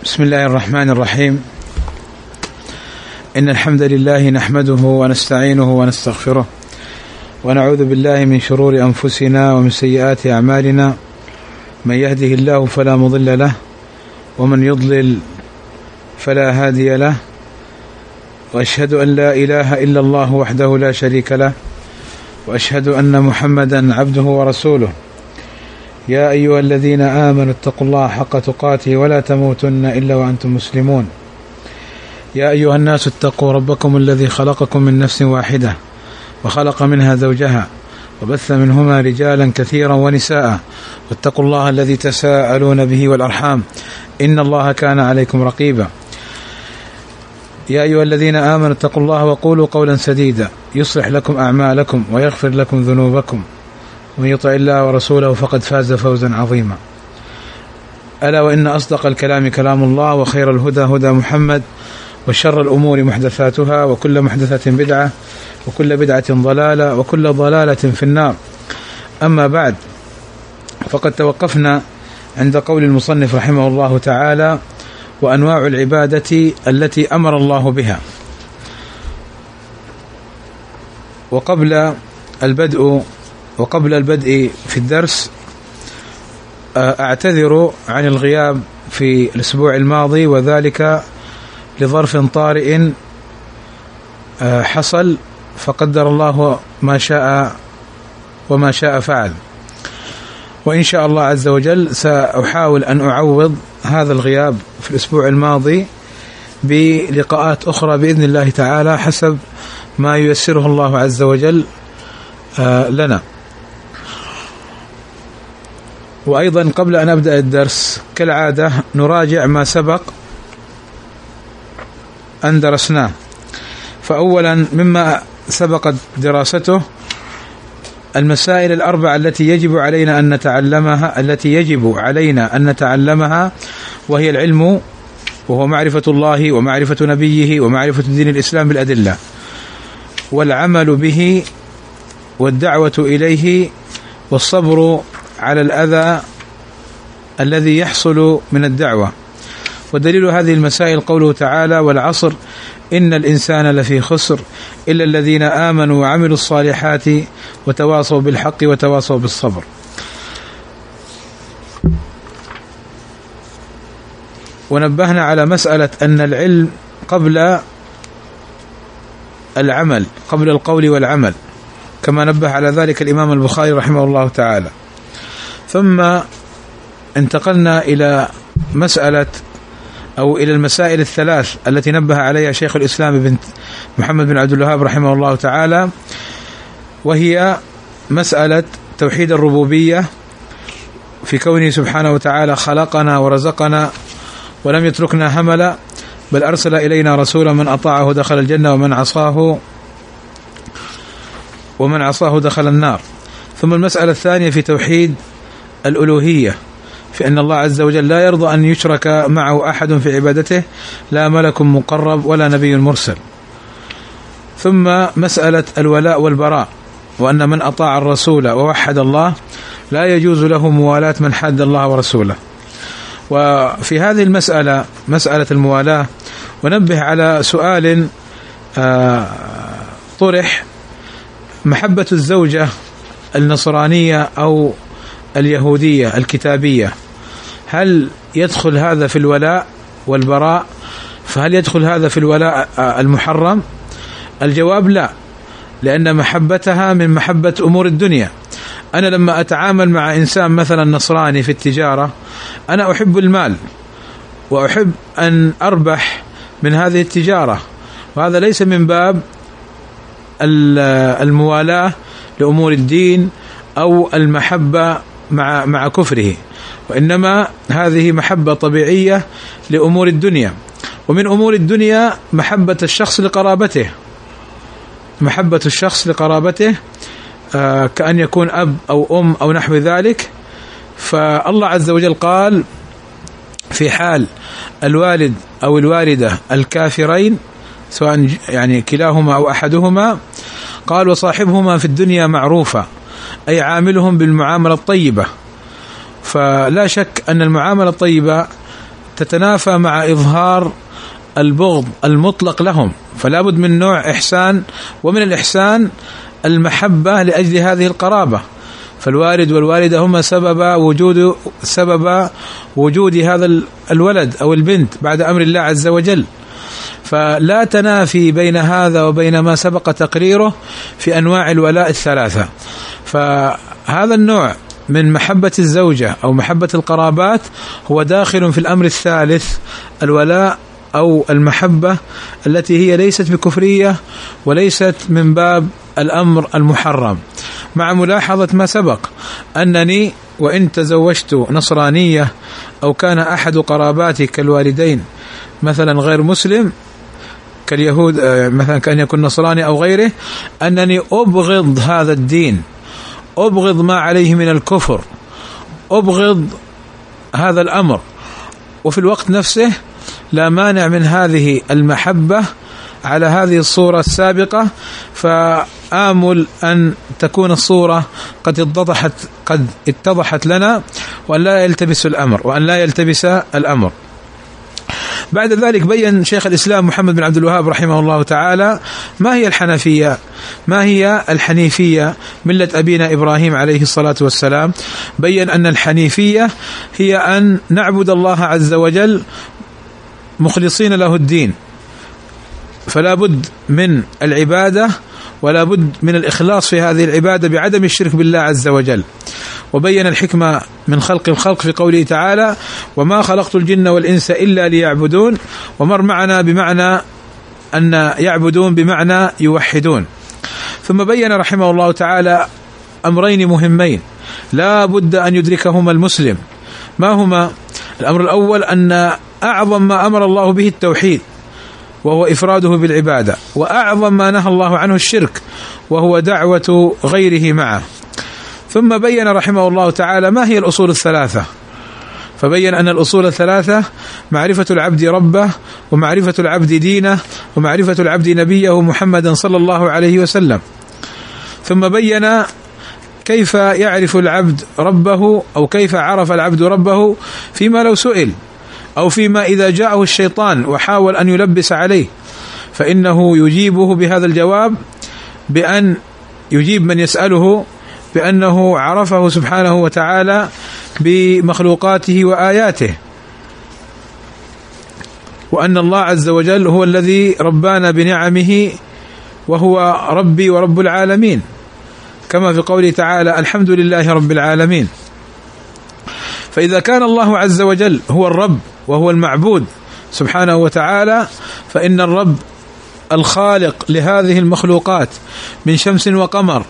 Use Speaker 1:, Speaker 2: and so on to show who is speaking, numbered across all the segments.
Speaker 1: بسم الله الرحمن الرحيم. إن الحمد لله نحمده ونستعينه ونستغفره ونعوذ بالله من شرور أنفسنا ومن سيئات أعمالنا، من يهده الله فلا مضل له ومن يضلل فلا هادي له، وأشهد أن لا إله إلا الله وحده لا شريك له، وأشهد أن محمدا عبده ورسوله. يا أيها الذين آمنوا اتقوا الله حق تقاته ولا تموتن إلا وأنتم مسلمون. يا أيها الناس اتقوا ربكم الذي خلقكم من نفس واحدة وخلق منها زوجها وبث منهما رجالا كثيرا ونساء، واتقوا الله الذي تساءلون به والأرحام إن الله كان عليكم رقيبا. يا أيها الذين آمنوا اتقوا الله وقولوا قولا سديدا يصلح لكم أعمالكم ويغفر لكم ذنوبكم، ومن يطع الله ورسوله فقد فاز فوزا عظيما. ألا وإن أصدق الكلام كلام الله، وخير الهدى هدى محمد، وشر الأمور محدثاتها، وكل محدثة بدعة، وكل بدعة ضلالة، وكل ضلالة في النار. أما بعد، فقد توقفنا عند قول المصنف رحمه الله تعالى: وأنواع العبادة التي أمر الله بها. وقبل البدء في الدرس أعتذر عن الغياب في الأسبوع الماضي، وذلك لظرف طارئ حصل، فقدر الله ما شاء وما شاء فعل. وإن شاء الله عز وجل سأحاول أن أعوض هذا الغياب في الأسبوع الماضي بلقاءات أخرى بإذن الله تعالى حسب ما ييسره الله عز وجل لنا. وأيضا قبل أن أبدأ الدرس كالعادة نراجع ما سبق أن درسناه. فأولا مما سبقت دراسته المسائل الأربعة التي يجب علينا أن نتعلمها، وهي العلم، وهو معرفة الله ومعرفة نبيه ومعرفة دين الإسلام بالأدلة، والعمل به، والدعوة إليه، والصبر على الأذى الذي يحصل من الدعوة. ودليل هذه المسائل قوله تعالى: والعصر إن الإنسان لفي خسر إلا الذين آمنوا وعملوا الصالحات وتواصوا بالحق وتواصوا بالصبر. ونبهنا على مسألة أن العلم قبل العمل، قبل القول والعمل، كما نبه على ذلك الإمام البخاري رحمه الله تعالى. ثم انتقلنا إلى إلى المسائل الثلاث التي نبه عليها شيخ الإسلام بن محمد بن عبد الوهاب رحمه الله تعالى، وهي مسألة توحيد الربوبية في كونه سبحانه وتعالى خلقنا ورزقنا ولم يتركنا هملا، بل أرسل إلينا رسولا من أطاعه دخل الجنة ومن عصاه دخل النار. ثم المسألة الثانية في توحيد الألوهية، في أن الله عز وجل لا يرضى أن يشرك معه أحد في عبادته، لا ملك مقرب ولا نبي مرسل. ثم مسألة الولاء والبراء، وأن من أطاع الرسول ووحد الله لا يجوز له موالاة من حاد الله ورسوله. وفي هذه المسألة، مسألة الموالاة، ونبه على سؤال طرح: محبة الزوجة النصرانية أو اليهودية الكتابية، هل يدخل هذا في الولاء والبراء؟ فهل يدخل هذا في الولاء المحرم؟ الجواب لا، لأن محبتها من محبة أمور الدنيا. أنا لما أتعامل مع إنسان مثلا نصراني في التجارة، أنا أحب المال وأحب أن أربح من هذه التجارة، وهذا ليس من باب الموالاة لأمور الدين أو المحبة مع كفره، وإنما هذه محبة طبيعية لأمور الدنيا. ومن أمور الدنيا محبة الشخص لقرابته، كأن يكون أب أو أم أو نحو ذلك. فالله عز وجل قال في حال الوالد أو الوالدة الكافرين، سواء يعني كلاهما أو أحدهما، قال: وصاحبهما في الدنيا معروفا، أي عاملهم بالمعاملة الطيبة. فلا شك أن المعاملة الطيبة تتنافى مع إظهار البغض المطلق لهم، فلا بد من نوع إحسان، ومن الإحسان المحبة لأجل هذه القرابة. فالوالد والوالدة هما سبب وجود هذا الولد أو البنت بعد أمر الله عز وجل، فلا تنافي بين هذا وبين ما سبق تقريره في أنواع الولاء الثلاثة. فهذا النوع من محبة الزوجة أو محبة القرابات هو داخل في الأمر الثالث، الولاء أو المحبة التي هي ليست بكفرية وليست من باب الأمر المحرم، مع ملاحظة ما سبق أنني وإن تزوجت نصرانية أو كان أحد قراباتي كالوالدين مثلا غير مسلم كاليهود، مثلا كأن يكون نصراني أو غيره، أنني أبغض هذا الدين، أبغض ما عليه من الكفر، أبغض هذا الأمر، وفي الوقت نفسه لا مانع من هذه المحبة على هذه الصورة السابقة، فآمل أن تكون الصورة قد اتضحت لنا، وأن لا يلتبس الأمر. بعد ذلك بيّن شيخ الإسلام محمد بن عبد الوهاب رحمه الله تعالى ما هي الحنيفية ملة أبينا إبراهيم عليه الصلاة والسلام. بيّن أن الحنيفية هي أن نعبد الله عز وجل مخلصين له الدين، فلا بد من العبادة ولا بد من الإخلاص في هذه العبادة بعدم الشرك بالله عز وجل. وبين الحكمة من خلق الخلق في قوله تعالى: وما خلقت الجن والإنس إلا ليعبدون، ومر معنا بمعنى أن يعبدون بمعنى يوحدون. ثم بين رحمه الله تعالى أمرين مهمين لا بد أن يدركهما المسلم. ما هما؟ الأمر الأول أن أعظم ما أمر الله به التوحيد وهو إفراده بالعبادة، وأعظم ما نهى الله عنه الشرك وهو دعوة غيره معه. ثم بين رحمه الله تعالى ما هي الأصول الثلاثة، فبين أن الأصول الثلاثة معرفة العبد ربه، ومعرفة العبد دينه، ومعرفة العبد نبيه محمدا صلى الله عليه وسلم. ثم بين كيف يعرف العبد ربه، أو كيف عرف العبد ربه فيما لو سئل، أو فيما إذا جاءه الشيطان وحاول أن يلبس عليه، فإنه يجيبه بهذا الجواب بأن يجيب من يسأله بأنه عرفه سبحانه وتعالى بمخلوقاته وآياته، وأن الله عز وجل هو الذي ربانا بنعمه وهو ربي ورب العالمين، كما في قوله تعالى: الحمد لله رب العالمين. فإذا كان الله عز وجل هو الرب وهو المعبود سبحانه وتعالى، فإن الرب الخالق لهذه المخلوقات من شمس وقمر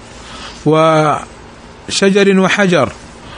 Speaker 1: وشجر وحجر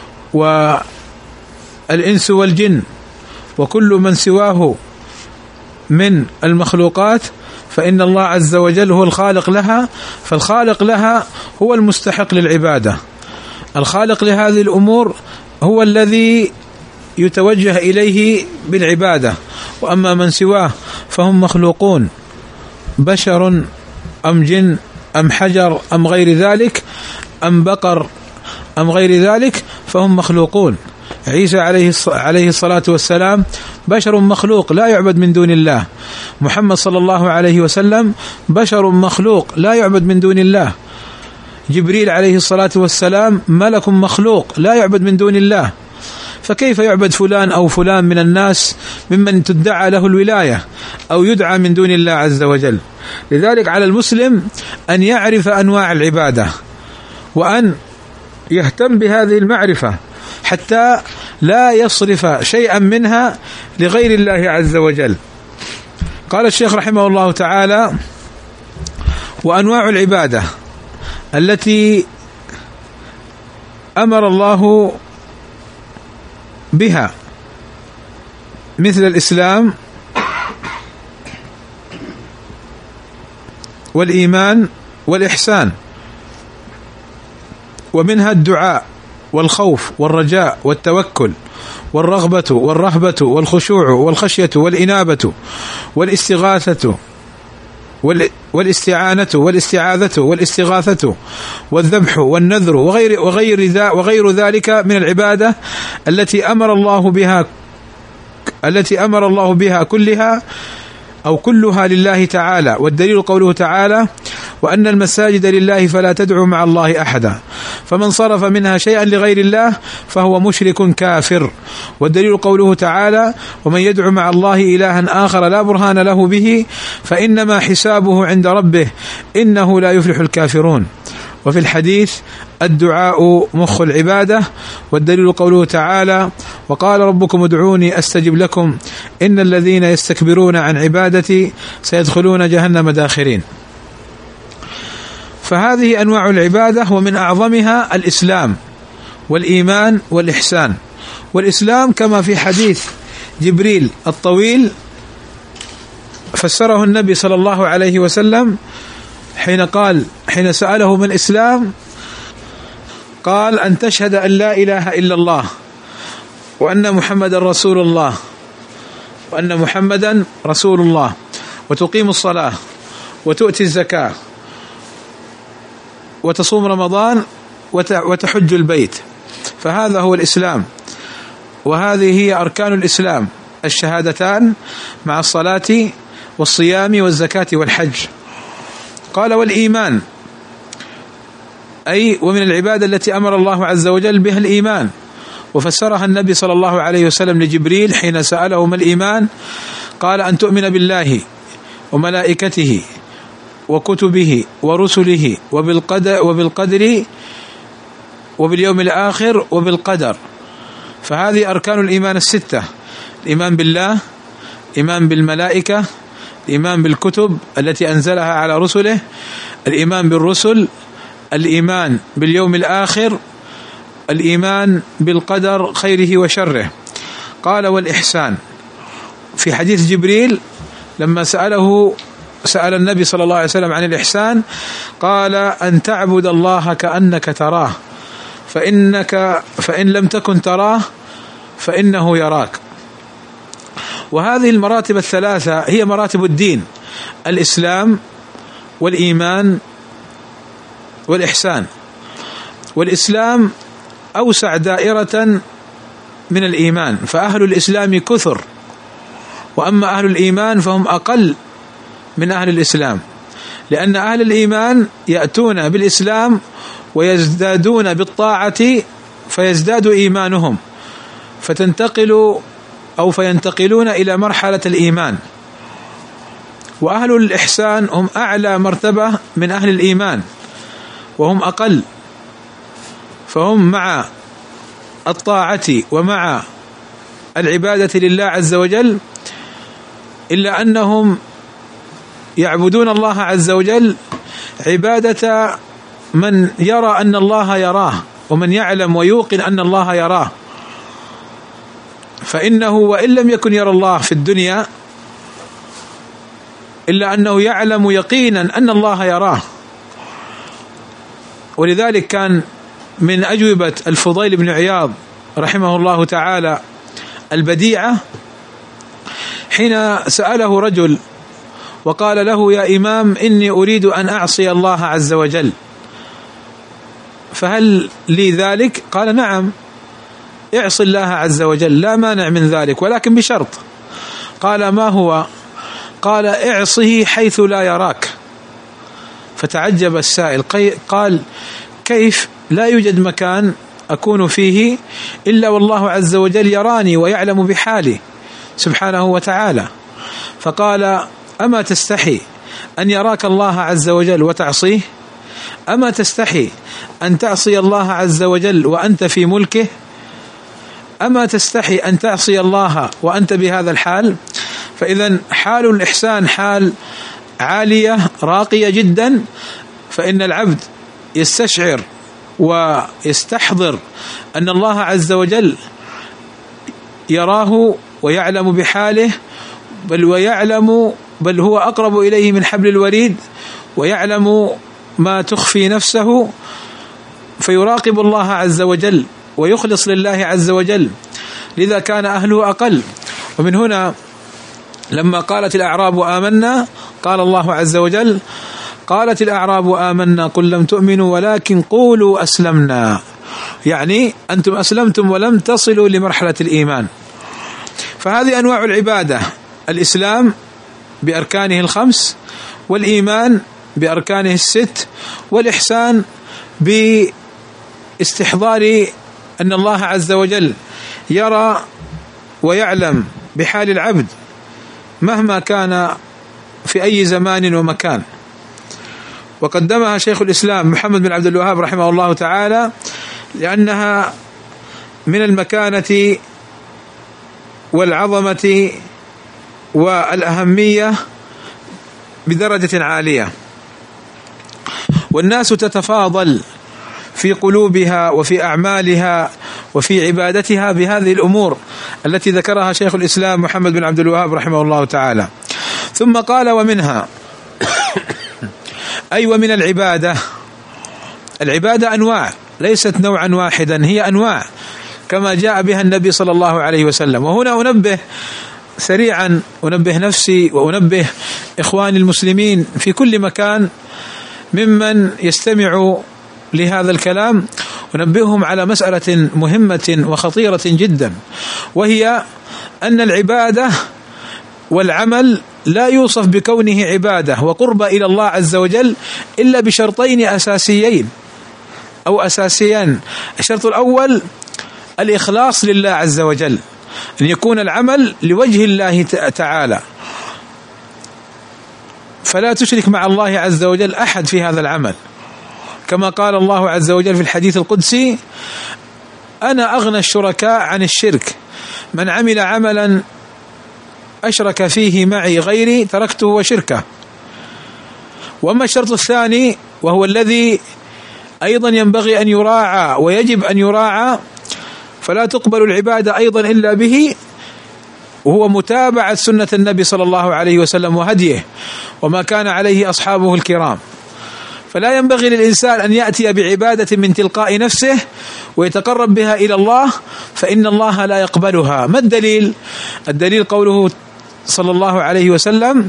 Speaker 1: والإنس والجن وكل من سواه من المخلوقات، فإن الله عز وجل هو الخالق لها، فالخالق لها هو المستحق للعبادة. الخالق لهذه الأمور هو الذي يتوجه إليه بالعبادة، وأما من سواه فهم مخلوقون، بشر أم جن أم حجر أم غير ذلك أم بقر أم غير ذلك، فهم مخلوقون. عيسى عليه الصلاة والسلام بشر مخلوق لا يعبد من دون الله. محمد صلى الله عليه وسلم بشر مخلوق لا يعبد من دون الله. جبريل عليه الصلاة والسلام ملك مخلوق لا يعبد من دون الله. فكيف يعبد فلان أو فلان من الناس ممن تدعى له الولاية أو يدعى من دون الله عز وجل؟ لذلك على المسلم أن يعرف أنواع العبادة وأن يهتم بهذه المعرفة حتى لا يصرف شيئا منها لغير الله عز وجل. قال الشيخ رحمه الله تعالى: وأنواع العبادة التي أمر الله بها مثل الإسلام والإيمان والإحسان، ومنها الدعاء والخوف والرجاء والتوكل والرغبة والرهبة والخشوع والخشية والإنابة والاستغاثة والاستعانة والاستعاذة والاستغاثة والذبح والنذر وغير ذلك من العبادة التي أمر الله بها التي أمر الله بها كلها أو كلها لله تعالى، والدليل قوله تعالى: وأن المساجد لله فلا تدعوا مع الله أحدا، فمن صرف منها شيئا لغير الله فهو مشرك كافر. والدليل قوله تعالى: ومن يدعو مع الله إلها آخر لا برهان له به فإنما حسابه عند ربه إنه لا يفلح الكافرون. وفي الحديث: الدعاء مخ العبادة. والدليل قوله تعالى: وقال ربكم ادعوني أستجب لكم إن الذين يستكبرون عن عبادتي سيدخلون جهنم داخرين. فهذه أنواع العبادة، ومن أعظمها الإسلام والإيمان والإحسان. والإسلام كما في حديث جبريل الطويل فسره النبي صلى الله عليه وسلم حين سأله ما الإسلام قال: أن تشهد أن لا إله إلا الله وأن محمدا رسول الله وتقيم الصلاة وتؤتي الزكاة وتصوم رمضان وتحج البيت. فهذا هو الإسلام، وهذه هي أركان الإسلام: الشهادتان مع الصلاة والصيام والزكاة والحج. قال: والإيمان، أي ومن العبادة التي أمر الله عز وجل بها الإيمان، وفسرها النبي صلى الله عليه وسلم لجبريل حين سأله ما الإيمان قال: أن تؤمن بالله وملائكته وكتبه ورسله وبالقدر وباليوم الآخر وبالقدر. فهذه أركان الإيمان الستة: الإيمان بالله، الإيمان بالملائكة، الإيمان بالكتب التي أنزلها على رسله، الإيمان بالرسل، الإيمان باليوم الآخر، الإيمان بالقدر خيره وشره. قال: والإحسان. في حديث جبريل لما سأل النبي صلى الله عليه وسلم عن الإحسان قال: أن تعبد الله كأنك تراه فإن لم تكن تراه فإنه يراك. وهذه المراتب الثلاثة هي مراتب الدين: الإسلام والإيمان والإحسان. والإسلام أوسع دائرة من الإيمان، فأهل الإسلام كثر، وأما أهل الإيمان فهم أقل من أهل الإسلام، لأن أهل الإيمان يأتون بالإسلام ويزدادون بالطاعة فيزداد إيمانهم فينتقلون إلى مرحلة الإيمان. وأهل الإحسان هم أعلى مرتبة من أهل الإيمان وهم أقل، فهم مع الطاعة ومع العبادة لله عز وجل، إلا أنهم يعبدون الله عز وجل عبادة من يرى أن الله يراه، ومن يعلم ويوقن أن الله يراه، فإنه وإن لم يكن يرى الله في الدنيا إلا أنه يعلم يقينا أن الله يراه. ولذلك كان من أجوبة الفضيل بن عياض رحمه الله تعالى البديعة حين سأله رجل وقال له: يا إمام، إني أريد أن أعصي الله عز وجل، فهل لي ذلك؟ قال: نعم، اعص الله عز وجل، لا مانع من ذلك، ولكن بشرط. قال: ما هو؟ قال: اعصه حيث لا يراك. فتعجب السائل، قال: كيف؟ لا يوجد مكان أكون فيه إلا والله عز وجل يراني ويعلم بحالي سبحانه وتعالى. فقال: أما تستحي أن يراك الله عز وجل وتعصيه؟ أما تستحي أن تعصي الله عز وجل وأنت في ملكه؟ أما تستحي أن تعصي الله وأنت بهذا الحال؟ فإذا حال الإحسان حال عالية راقية جدا، فإن العبد يستشعر ويستحضر أن الله عز وجل يراه ويعلم بحاله، بل هو أقرب إليه من حبل الوريد، ويعلم ما تخفي نفسه، فيراقب الله عز وجل ويخلص لله عز وجل، لذا كان أهله أقل. ومن هنا لما قالت الأعراب آمنا قال الله عز وجل: قالت الأعراب آمنا قل لم تؤمنوا ولكن قولوا أسلمنا، يعني أنتم أسلمتم ولم تصلوا لمرحلة الإيمان. فهذه أنواع العبادة: الإسلام بأركانه الخمس، والإيمان بأركانه الست، والإحسان باستحضار أن الله عز وجل يرى ويعلم بحال العبد مهما كان في أي زمان ومكان. وقدمها شيخ الإسلام محمد بن عبد الوهاب رحمه الله تعالى لأنها من المكانة والعظمة والأهمية بدرجة عالية، والناس تتفاضل في قلوبها وفي أعمالها وفي عبادتها بهذه الأمور التي ذكرها شيخ الإسلام محمد بن عبد الوهاب رحمه الله تعالى. ثم قال: ومنها أي ومن العبادة. العبادة أنواع، ليست نوعا واحدا، هي أنواع كما جاء بها النبي صلى الله عليه وسلم. وهنا أنبه سريعا، أنبه نفسي وأنبه إخواني المسلمين في كل مكان ممن يستمع لهذا الكلام، أنبههم على مسألة مهمة وخطيرة جدا، وهي أن العبادة والعمل لا يوصف بكونه عبادة وقرب إلى الله عز وجل إلا بشرطين أساسيين أو أساسيان. الشرط الأول الإخلاص لله عز وجل، أن يكون العمل لوجه الله تعالى، فلا تشرك مع الله عز وجل أحد في هذا العمل، كما قال الله عز وجل في الحديث القدسي: أنا أغنى الشركاء عن الشرك، من عمل عملا أشرك فيه معي غيري تركته وشركه. وأما الشرط الثاني وهو الذي أيضا ينبغي أن يراعى ويجب أن يراعى، فلا تقبل العبادة أيضا إلا به، وهو متابعة سنة النبي صلى الله عليه وسلم وهديه وما كان عليه أصحابه الكرام. فلا ينبغي للإنسان أن يأتي بعبادة من تلقاء نفسه ويتقرب بها إلى الله، فإن الله لا يقبلها. ما الدليل؟ الدليل قوله صلى الله عليه وسلم: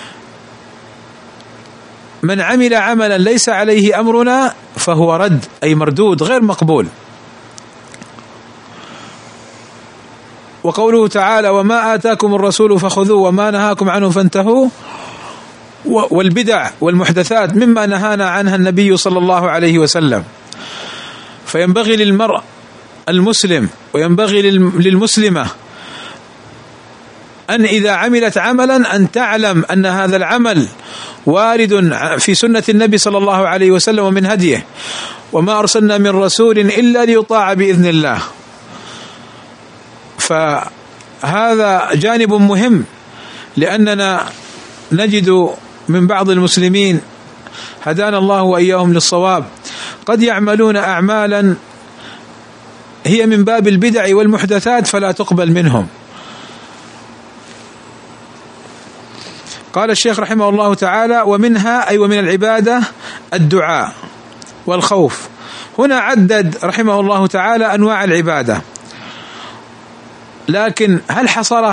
Speaker 1: من عمل عملا ليس عليه أمرنا فهو رد، أي مردود غير مقبول. وقوله تعالى: وما آتاكم الرسول فخذوه وما نهاكم عنه فانتهوا. والبدع والمحدثات مما نهانا عنها النبي صلى الله عليه وسلم. فينبغي للمرء المسلم وينبغي للمسلمة أن إذا عملت عملا أن تعلم أن هذا العمل وارد في سنة النبي صلى الله عليه وسلم ومن هديه، وما أرسلنا من رسول إلا ليطاع بإذن الله. فهذا جانب مهم، لأننا نجد من بعض المسلمين هدانا الله وإياهم للصواب قد يعملون أعمالا هي من باب البدع والمحدثات فلا تقبل منهم. قال الشيخ رحمه الله تعالى: ومنها أي ومن العبادة الدعاء والخوف. هنا عدد رحمه الله تعالى أنواع العبادة، لكن هل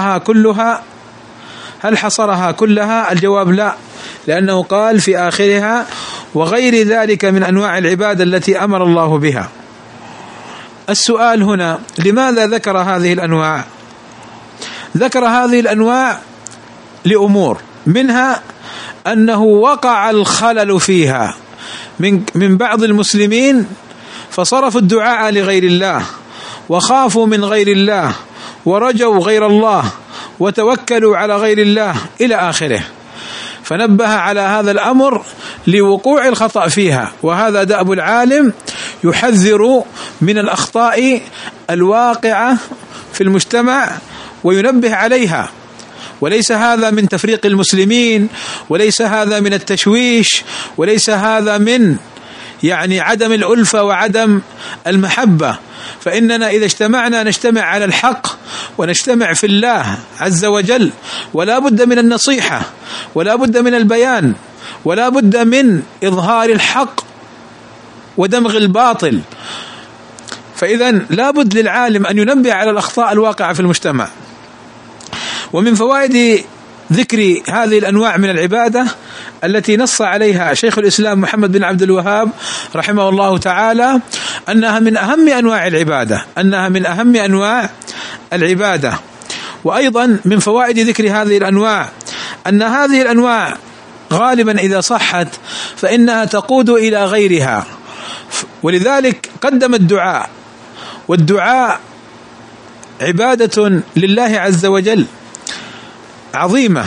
Speaker 1: حصرها كلها؟ الجواب لا، لأنه قال في آخرها: وغير ذلك من أنواع العبادة التي أمر الله بها. السؤال هنا: لماذا ذكر هذه الأنواع؟ ذكر هذه الأنواع لأمور، منها أنه وقع الخلل فيها من بعض المسلمين، فصرفوا الدعاء لغير الله وخافوا من غير الله ورجوا غير الله وتوكلوا على غير الله إلى آخره. فنبه على هذا الأمر لوقوع الخطأ فيها، وهذا دأب العالم، يحذر من الأخطاء الواقعة في المجتمع وينبه عليها. وليس هذا من تفريق المسلمين، وليس هذا من التشويش، وليس هذا من عدم الألفة وعدم المحبة. فإننا إذا اجتمعنا نجتمع على الحق ونجتمع في الله عز وجل، ولا بد من النصيحة ولا بد من البيان ولا بد من إظهار الحق ودمغ الباطل. فإذا لا بد للعالم أن ينبه على الأخطاء الواقعة في المجتمع. ومن فوائد ذكر هذه الأنواع من العبادة التي نص عليها شيخ الإسلام محمد بن عبد الوهاب رحمه الله تعالى أنها من أهم أنواع العبادة، وأيضا من فوائد ذكر هذه الأنواع أن هذه الأنواع غالبا إذا صحت فإنها تقود إلى غيرها، ولذلك قدم الدعاء، والدعاء عبادة لله عز وجل عظيمة،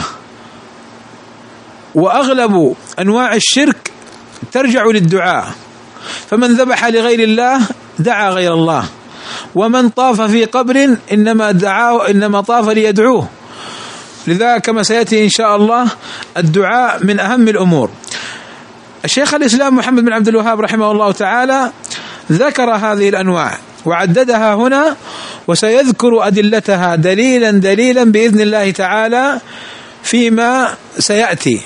Speaker 1: وأغلب أنواع الشرك ترجع للدعاء، فمن ذبح لغير الله دعا غير الله، ومن طاف في قبر إنما طاف ليدعوه. لذا كما سيأتي إن شاء الله الدعاء من أهم الأمور. الشيخ الإسلام محمد بن عبد الوهاب رحمه الله تعالى ذكر هذه الأنواع وعددها هنا، وسيذكر أدلتها دليلا بإذن الله تعالى فيما سيأتي،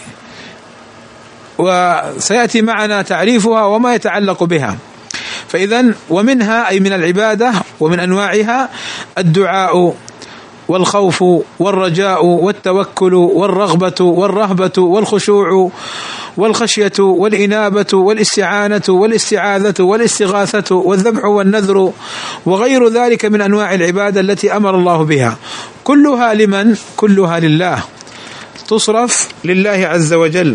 Speaker 1: وسيأتي معنا تعريفها وما يتعلق بها. فإذن ومنها أي من العبادة ومن أنواعها الدعاء والخوف والرجاء والتوكل والرغبة والرهبة والخشوع والخشية والإنابة والاستعانة والاستعاذة والاستغاثة والذبح والنذر وغير ذلك من أنواع العبادة التي أمر الله بها، كلها لمن؟ كلها لله، تصرف لله عز وجل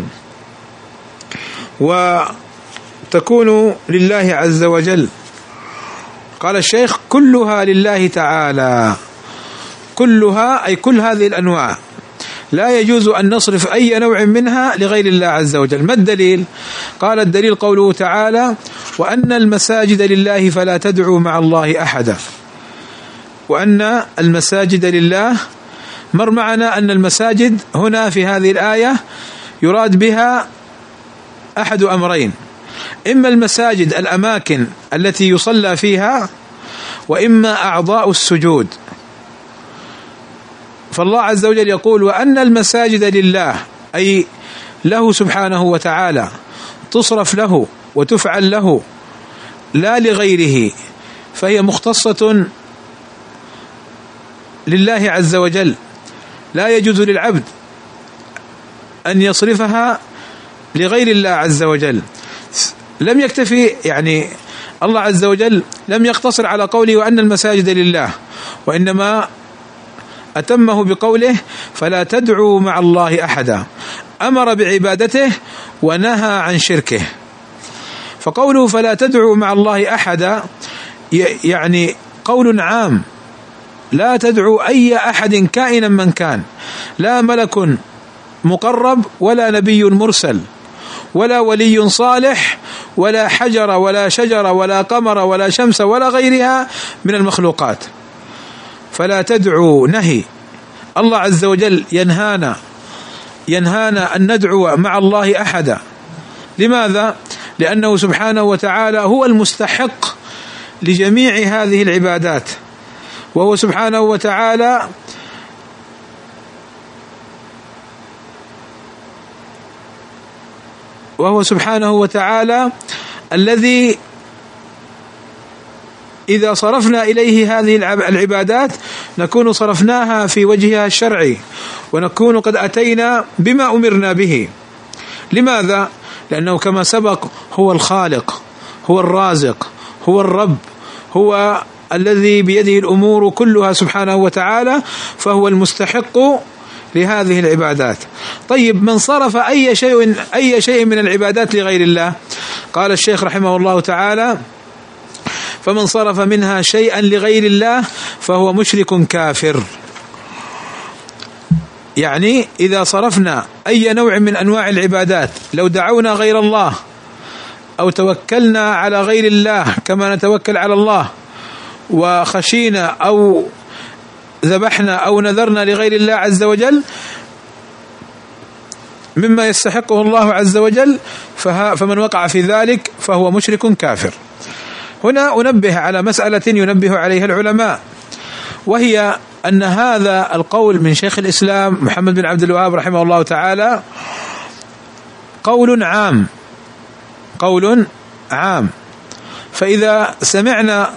Speaker 1: وتكون لله عز وجل. قال الشيخ كلها لله تعالى، كلها أي كل هذه الأنواع لا يجوز أن نصرف أي نوع منها لغير الله عز وجل. ما الدليل؟ قال الدليل قوله تعالى وأن المساجد لله فلا تدعوا مع الله أحدا. وأن المساجد لله، مر معنا أن المساجد هنا في هذه الآية يراد بها أحد أمرين، إما المساجد الأماكن التي يصلى فيها، وإما أعضاء السجود. فالله عز وجل يقول وأن المساجد لله، أي له سبحانه وتعالى، تصرف له وتفعل له لا لغيره، فهي مختصة لله عز وجل، لا يجوز للعبد أن يصرفها لغير الله عز وجل. لم يكتفي، يعني الله عز وجل لم يقتصر على قوله وأن المساجد لله، وإنما أتمه بقوله فلا تدعوا مع الله أحدا، أمر بعبادته ونهى عن شركه. فقوله فلا تدعوا مع الله أحدا يعني قول عام، لا تدعوا أي أحد كائنا من كان، لا ملك مقرب ولا نبي مرسل ولا ولي صالح ولا حجر ولا شجر ولا قمر ولا شمس ولا غيرها من المخلوقات. فلا تدعوا نهي، الله عز وجل ينهانا أن ندعو مع الله أحدا. لماذا؟ لأنه سبحانه وتعالى هو المستحق لجميع هذه العبادات، وهو سبحانه وتعالى الذي إذا صرفنا إليه هذه العبادات نكون صرفناها في وجهها الشرعي، ونكون قد أتينا بما أمرنا به. لماذا؟ لأنه كما سبق هو الخالق، هو الرازق، هو الرب، هو الذي بيده الأمور كلها سبحانه وتعالى، فهو المستحق لهذه العبادات. طيب من صرف أي شيء من العبادات لغير الله؟ قال الشيخ رحمه الله تعالى فمن صرف منها شيئا لغير الله فهو مشرك كافر. يعني إذا صرفنا أي نوع من أنواع العبادات، لو دعونا غير الله أو توكلنا على غير الله كما نتوكل على الله، وخشينا أو ذبحنا أو نذرنا لغير الله عز وجل مما يستحقه الله عز وجل، فمن وقع في ذلك فهو مشرك كافر. هنا أنبه على مسألة ينبه عليها العلماء، وهي أن هذا القول من شيخ الإسلام محمد بن عبد الوهاب رحمه الله تعالى قول عام. فإذا سمعنا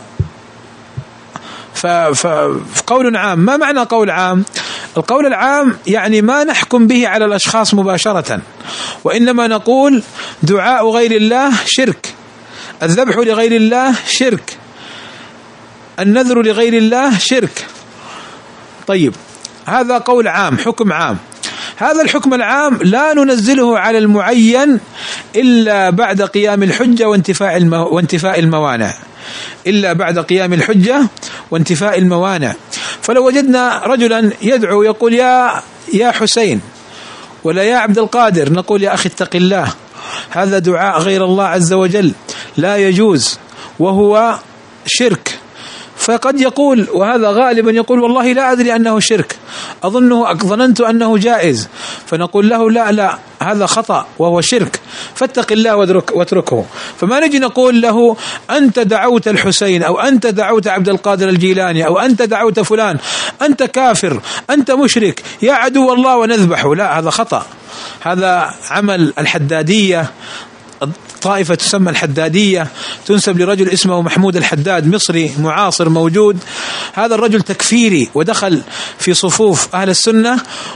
Speaker 1: فقول عام، ما معنى قول عام؟ القول العام يعني ما نحكم به على الأشخاص مباشرة، وإنما نقول دعاء غير الله شرك، الذبح لغير الله شرك، النذر لغير الله شرك. طيب هذا قول عام، حكم عام. هذا الحكم العام لا ننزله على المعين إلا بعد قيام الحجة وانتفاء الموانع، إلا بعد قيام الحجة وانتفاء الموانع. فلو وجدنا رجلا يدعو يقول يا حسين ولا يا عبد القادر، نقول يا أخي اتق الله، هذا دعاء غير الله عز وجل لا يجوز وهو شرك. فقد يقول، وهذا غالبا يقول والله لا أدري أنه شرك، ظننت أنه جائز، فنقول له لا هذا خطأ وهو شرك، فاتق الله واتركه. فما نجي نقول له أنت دعوت الحسين أو أنت دعوت عبد القادر الجيلاني أو أنت دعوت فلان، أنت كافر، أنت مشرك، يا عدو الله، ونذبحه. لا، هذا خطأ. هذا عمل الحدادية، طائفة تسمى الحدادية، تنسب لرجل اسمه محمود الحداد، مصري معاصر موجود. هذا الرجل تكفيري ودخل في صفوف أهل السنة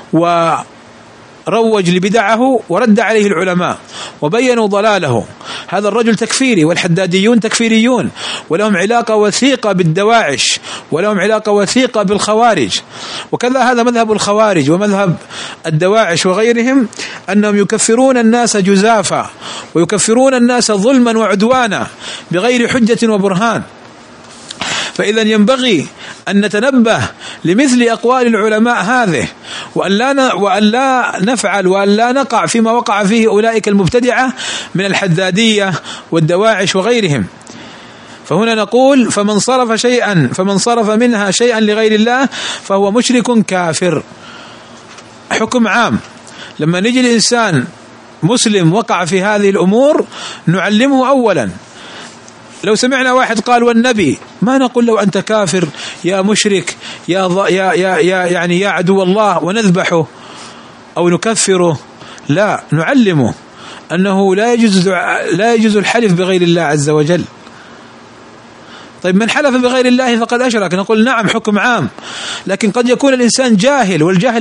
Speaker 1: وروج لبدعه ورد عليه العلماء وبينوا ضلاله. هذا الرجل تكفيري، والحداديون تكفيريون ولهم علاقة وثيقة بالدواعش ولهم علاقة وثيقة بالخوارج. وكذا هذا مذهب الخوارج ومذهب الدواعش وغيرهم، أنهم يكفرون الناس جزافا ويكفرون الناس ظلما وعدوانا بغير حجة وبرهان. فإذا ينبغي أن نتنبه لمثل أقوال العلماء هذه، وأن لا نفعل وأن لا نقع فيما وقع فيه أولئك المبتدعة من الحدادية والدواعش وغيرهم. فهنا نقول فمن صرف منها شيئا لغير الله فهو مشرك كافر. حكم عام. لما نجي الإنسان مسلم وقع في هذه الأمور نعلمه أولا. لو سمعنا واحد قال والنبي، ما نقول له أنت كافر يا مشرك يا عدو الله ونذبحه أو نكفره. لا، نعلمه أنه لا يجوز الحلف بغير الله عز وجل. طيب من حلف بغير الله فقد أشرك، نقول نعم حكم عام، لكن قد يكون الإنسان جاهل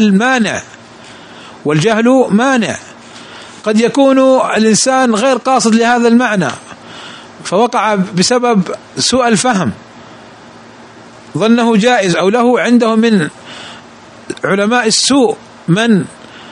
Speaker 1: والجهل مانع. قد يكون الإنسان غير قاصد لهذا المعنى فوقع بسبب سوء الفهم، ظنه جائز، أو له عنده من علماء السوء من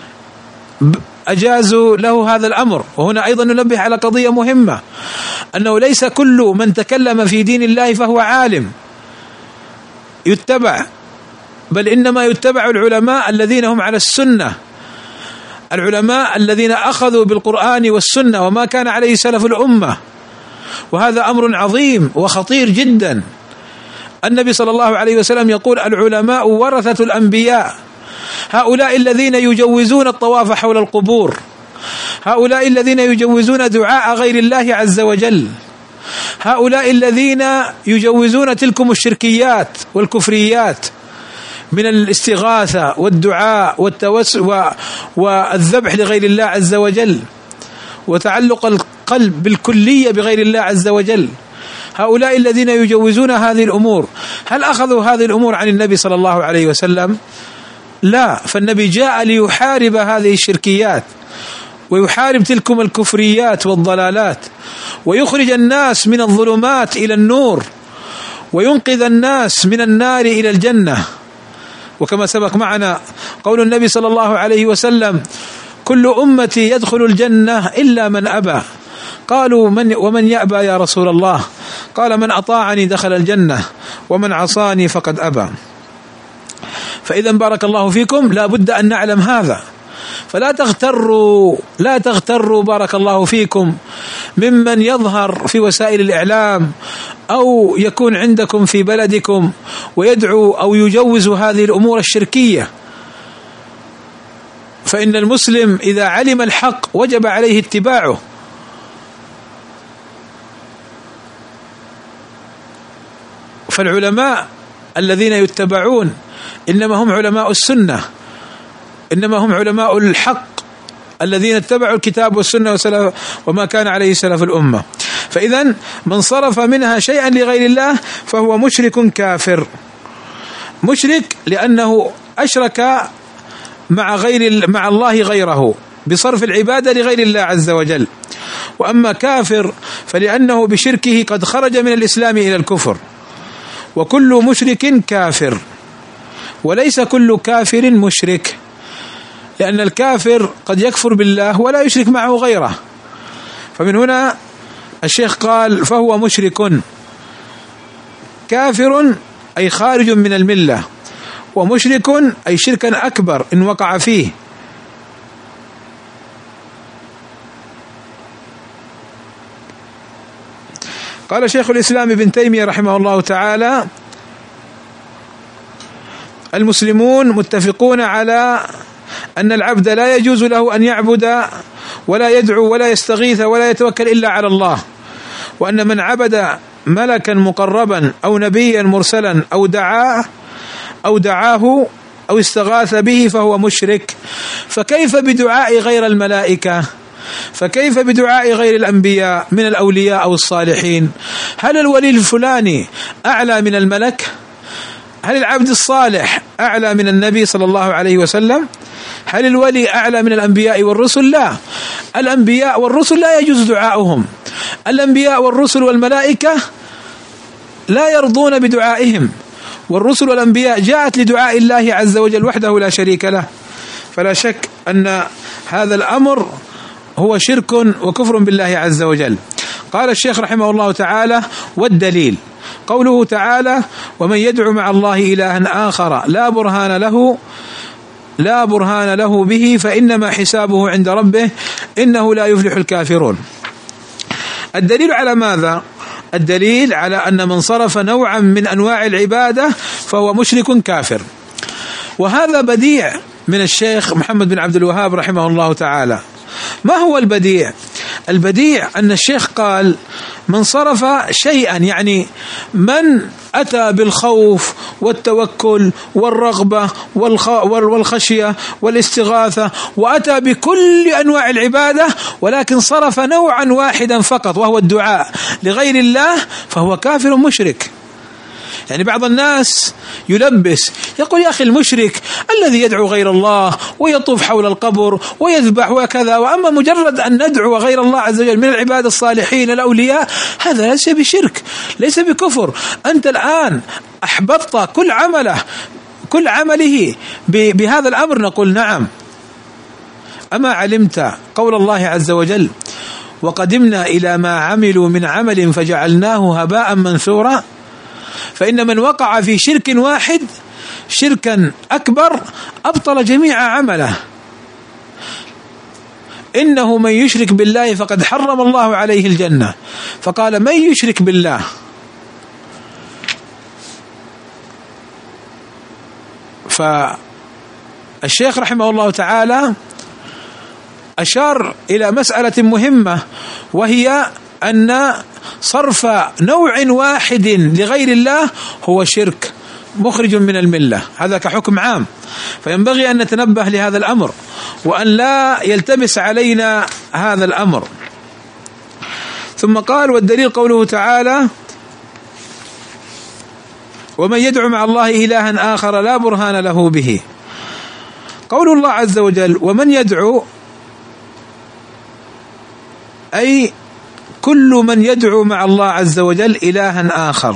Speaker 1: أجازوا له هذا الأمر. وهنا أيضا ننبه على قضية مهمة، أنه ليس كل من تكلم في دين الله فهو عالم يتبع، بل إنما يتبع العلماء الذين هم على السنة، العلماء الذين أخذوا بالقرآن والسنة وما كان عليه سلف الأمة. وهذا أمر عظيم وخطير جدا. النبي صلى الله عليه وسلم يقول العلماء ورثة الأنبياء، هؤلاء الذين يجوزون الطواف حول القبور، هؤلاء الذين يجوزون دعاء غير الله عز وجل، هؤلاء الذين يجوزون تلكم الشركيات والكفريات من الاستغاثة والدعاء والتوسل والذبح لغير الله عز وجل وتعلق القلب بالكلية بغير الله عز وجل. هؤلاء الذين يجوزون هذه الأمور، هل أخذوا هذه الأمور عن النبي صلى الله عليه وسلم؟ لا، فالنبي جاء ليحارب هذه الشركيات ويحارب تلكم الكفريات والضلالات ويخرج الناس من الظلمات إلى النور وينقذ الناس من النار إلى الجنة. وكما سبق معنا قول النبي صلى الله عليه وسلم كل أمتي يدخل الجنة إلا من أبى. قالوا ومن يأبى يا رسول الله؟ قال من أطاعني دخل الجنة ومن عصاني فقد أبى. فإذا بارك الله فيكم لا بد أن نعلم هذا، فلا تغتروا بارك الله فيكم ممن يظهر في وسائل الإعلام أو يكون عندكم في بلدكم ويدعو أو يجوز هذه الأمور الشركية. فإن المسلم إذا علم الحق وجب عليه اتباعه. فالعلماء الذين يتبعون إنما هم علماء السنة، إنما هم علماء الحق الذين اتبعوا الكتاب والسنة وما كان عليه سلف الأمة. فإذا من صرف منها شيئا لغير الله فهو مشرك كافر. مشرك لأنه أشرك مع الله غيره بصرف العبادة لغير الله عز وجل. وأما كافر فلأنه بشركه قد خرج من الإسلام إلى الكفر. وكل مشرك كافر، وليس كل كافر مشرك، لأن الكافر قد يكفر بالله ولا يشرك معه غيره. فمن هنا الشيخ قال فهو مشرك، كافر أي خارج من الملة، ومشرك أي شركا أكبر إن وقع فيه. قال شيخ الإسلام ابن تيمية رحمه الله تعالى: المسلمون متفقون على أن العبد لا يجوز له أن يعبد ولا يدعو ولا يستغيث ولا يتوكل إلا على الله، وأن من عبد ملكا مقربا أو نبيا مرسلا أو دعاه أو استغاث به فهو مشرك. فكيف بدعاء غير الملائكة؟ فكيف بدعاء غير الأنبياء من الأولياء أو الصالحين؟ هل الولي الفلاني أعلى من الملك؟ هل العبد الصالح أعلى من النبي صلى الله عليه وسلم؟ هل الولي أعلى من الأنبياء والرسل؟ لا، الأنبياء والرسل لا يجوز دعاؤهم، الأنبياء والرسل والملائكة لا يرضون بدعائهم، والرسل والأنبياء جاءت لدعاء الله عز وجل وحده لا شريك له. فلا شك أن هذا الأمر هو شرك وكفر بالله عز وجل. قال الشيخ رحمه الله تعالى: والدليل قوله تعالى: ومن يدعو مع الله إلها آخر لا برهان له به فإنما حسابه عند ربه إنه لا يفلح الكافرون. الدليل على ماذا؟ الدليل على أن من صرف نوعا من أنواع العبادة فهو مشرك كافر. وهذا بديع من الشيخ محمد بن عبد الوهاب رحمه الله تعالى. ما هو البديع؟ البديع أن الشيخ قال: من صرف شيئا، يعني من أتى بالخوف والتوكل والرغبة والخشية والاستغاثة، وأتى بكل أنواع العبادة، ولكن صرف نوعا واحدا فقط وهو الدعاء لغير الله، فهو كافر مشرك. يعني بعض الناس يلبس، يقول: يا أخي المشرك الذي يدعو غير الله ويطوف حول القبر ويذبح وكذا، وأما مجرد أن ندعو غير الله عز وجل من العباد الصالحين الأولياء هذا ليس بشرك، ليس بكفر. أنت الآن أحبطت كل عمله بهذا الأمر. نقول: نعم. أما علمت قول الله عز وجل: وقدمنا إلى ما عملوا من عمل فجعلناه هباء منثورا؟ فإن من وقع في شرك واحد شركا أكبر أبطل جميع عمله. إنه من يشرك بالله فقد حرم الله عليه الجنة. فقال: من يشرك بالله. فالشيخ رحمه الله تعالى أشار إلى مسألة مهمة، وهي أن صرف نوع واحد لغير الله هو شرك مخرج من الملة. هذا كحكم عام، فينبغي أن نتنبه لهذا الأمر وأن لا يلتبس علينا هذا الأمر. ثم قال: والدليل قوله تعالى: ومن يدعو مع الله إلها آخر لا برهان له به. قول الله عز وجل ومن يدعو، أي كل من يدعو مع الله عز وجل إلها آخر.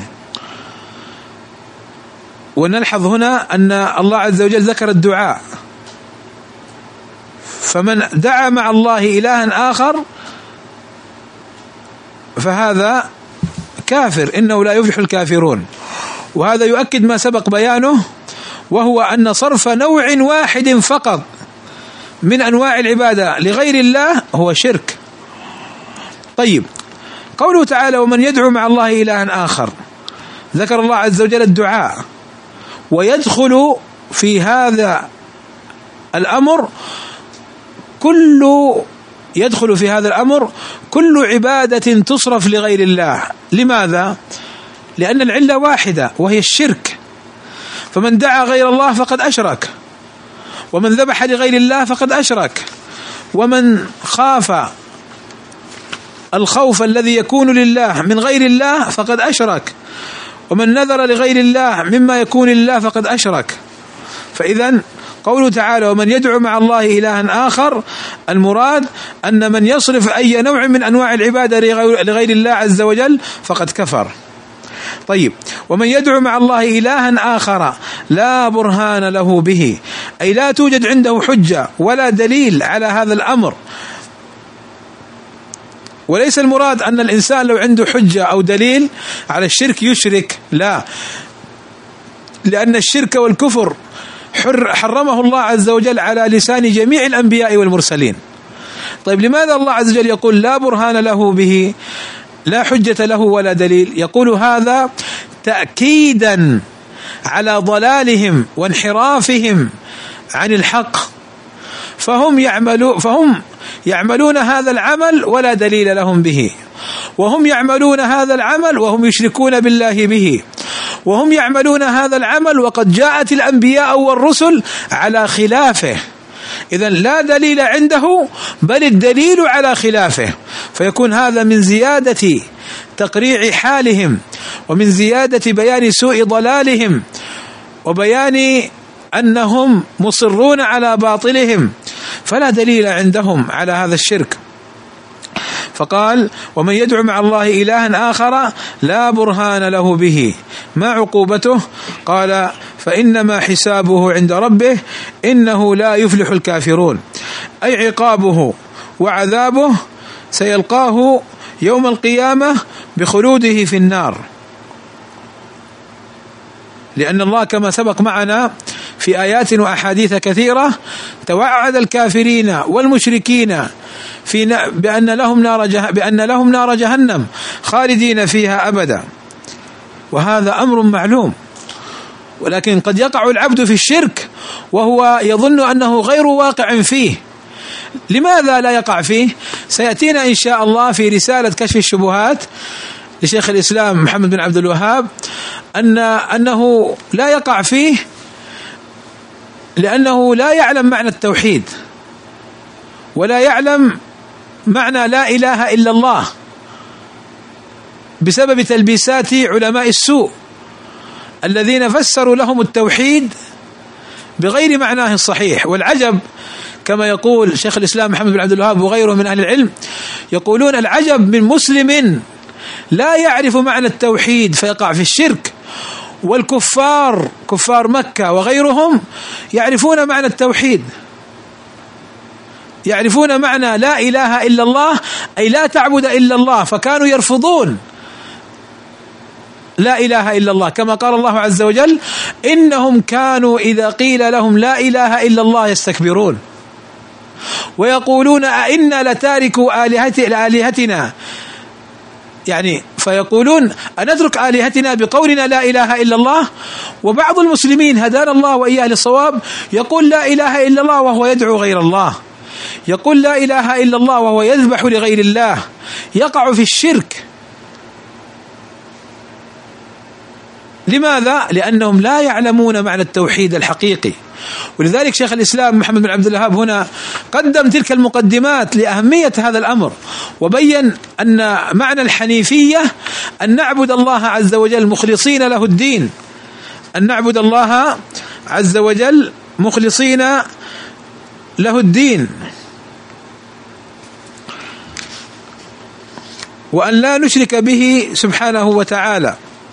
Speaker 1: ونلحظ هنا أن الله عز وجل ذكر الدعاء، فمن دعا مع الله إلها آخر فهذا كافر، إنه لا يفلح الكافرون. وهذا يؤكد ما سبق بيانه، وهو أن صرف نوع واحد فقط من أنواع العبادة لغير الله هو شرك. طيب، قوله تعالى ومن يدعو مع الله إلها آخر، ذكر الله عز وجل الدعاء، ويدخل في هذا الأمر كل عبادة تصرف لغير الله. لماذا؟ لأن العلة واحدة وهي الشرك. فمن دعا غير الله فقد أشرك، ومن ذبح لغير الله فقد أشرك، ومن خاف الخوف الذي يكون لله من غير الله فقد أشرك، ومن نذر لغير الله مما يكون لله فقد أشرك. فإذن قوله تعالى ومن يدعو مع الله إلها آخر، المراد أن من يصرف أي نوع من أنواع العبادة لغير الله عز وجل فقد كفر. طيب، ومن يدعو مع الله إلها آخر لا برهان له به، أي لا توجد عنده حجة ولا دليل على هذا الأمر. وليس المراد أن الإنسان لو عنده حجة أو دليل على الشرك يشرك، لا، لأن الشرك والكفر حرمه الله عز وجل على لسان جميع الأنبياء والمرسلين. طيب، لماذا الله عز وجل يقول لا برهان له به، لا حجة له ولا دليل؟ يقول هذا تأكيدا على ضلالهم وانحرافهم عن الحق، فهم يعملون هذا العمل ولا دليل لهم به، وهم يعملون هذا العمل وهم يشركون بالله به، وهم يعملون هذا العمل وقد جاءت الأنبياء والرسل على خلافه. إذن لا دليل عنده، بل الدليل على خلافه، فيكون هذا من زيادة تقريع حالهم، ومن زيادة بيان سوء ضلالهم، وبيان أنهم مصرون على باطلهم، فلا دليل عندهم على هذا الشرك. فقال: ومن يدعو مع الله إلها آخر لا برهان له به، ما عقوبته؟ قال: فإنما حسابه عند ربه إنه لا يفلح الكافرون، أي عقابه وعذابه سيلقاه يوم القيامة بخلوده في النار، لأن الله كما سبق معنا في آيات وأحاديث كثيرة توعد الكافرين والمشركين بأن لهم نار جهنم خالدين فيها أبدا، وهذا أمر معلوم. ولكن قد يقع العبد في الشرك وهو يظن أنه غير واقع فيه. لماذا لا يقع فيه؟ سيأتينا إن شاء الله في رسالة كشف الشبهات لشيخ الإسلام محمد بن عبد الوهاب أنه لا يقع فيه لأنه لا يعلم معنى التوحيد، ولا يعلم معنى لا إله إلا الله، بسبب تلبيسات علماء السوء الذين فسروا لهم التوحيد بغير معناه الصحيح. والعجب كما يقول شيخ الإسلام محمد بن عبد الوهاب وغيره من أهل العلم، يقولون العجب من مسلم لا يعرف معنى التوحيد فيقع في الشرك، والكفار كفار مكة وغيرهم يعرفون معنى التوحيد، يعرفون معنى لا إله إلا الله، أي لا تعبد إلا الله، فكانوا يرفضون لا إله إلا الله، كما قال الله عز وجل: إنهم كانوا إذا قيل لهم لا إله إلا الله يستكبرون ويقولون أئنا لتاركوا آلهتنا، يعني فيقولون أنترك آلهتنا بقولنا لا إله إلا الله. وبعض المسلمين هدانا الله وإياه للصواب يقول لا إله إلا الله وهو يدعو غير الله، يقول لا إله إلا الله وهو يذبح لغير الله، يقع في الشرك. لماذا؟ لأنهم لا يعلمون معنى التوحيد الحقيقي. ولذلك شيخ الإسلام محمد بن عبد الوهاب هنا قدم تلك المقدمات لأهمية هذا الأمر، وبين أن معنى الحنيفية أن نعبد الله عز وجل مخلصين له الدين، أن نعبد الله عز وجل مخلصين له الدين، وأن لا نشرك به سبحانه وتعالى.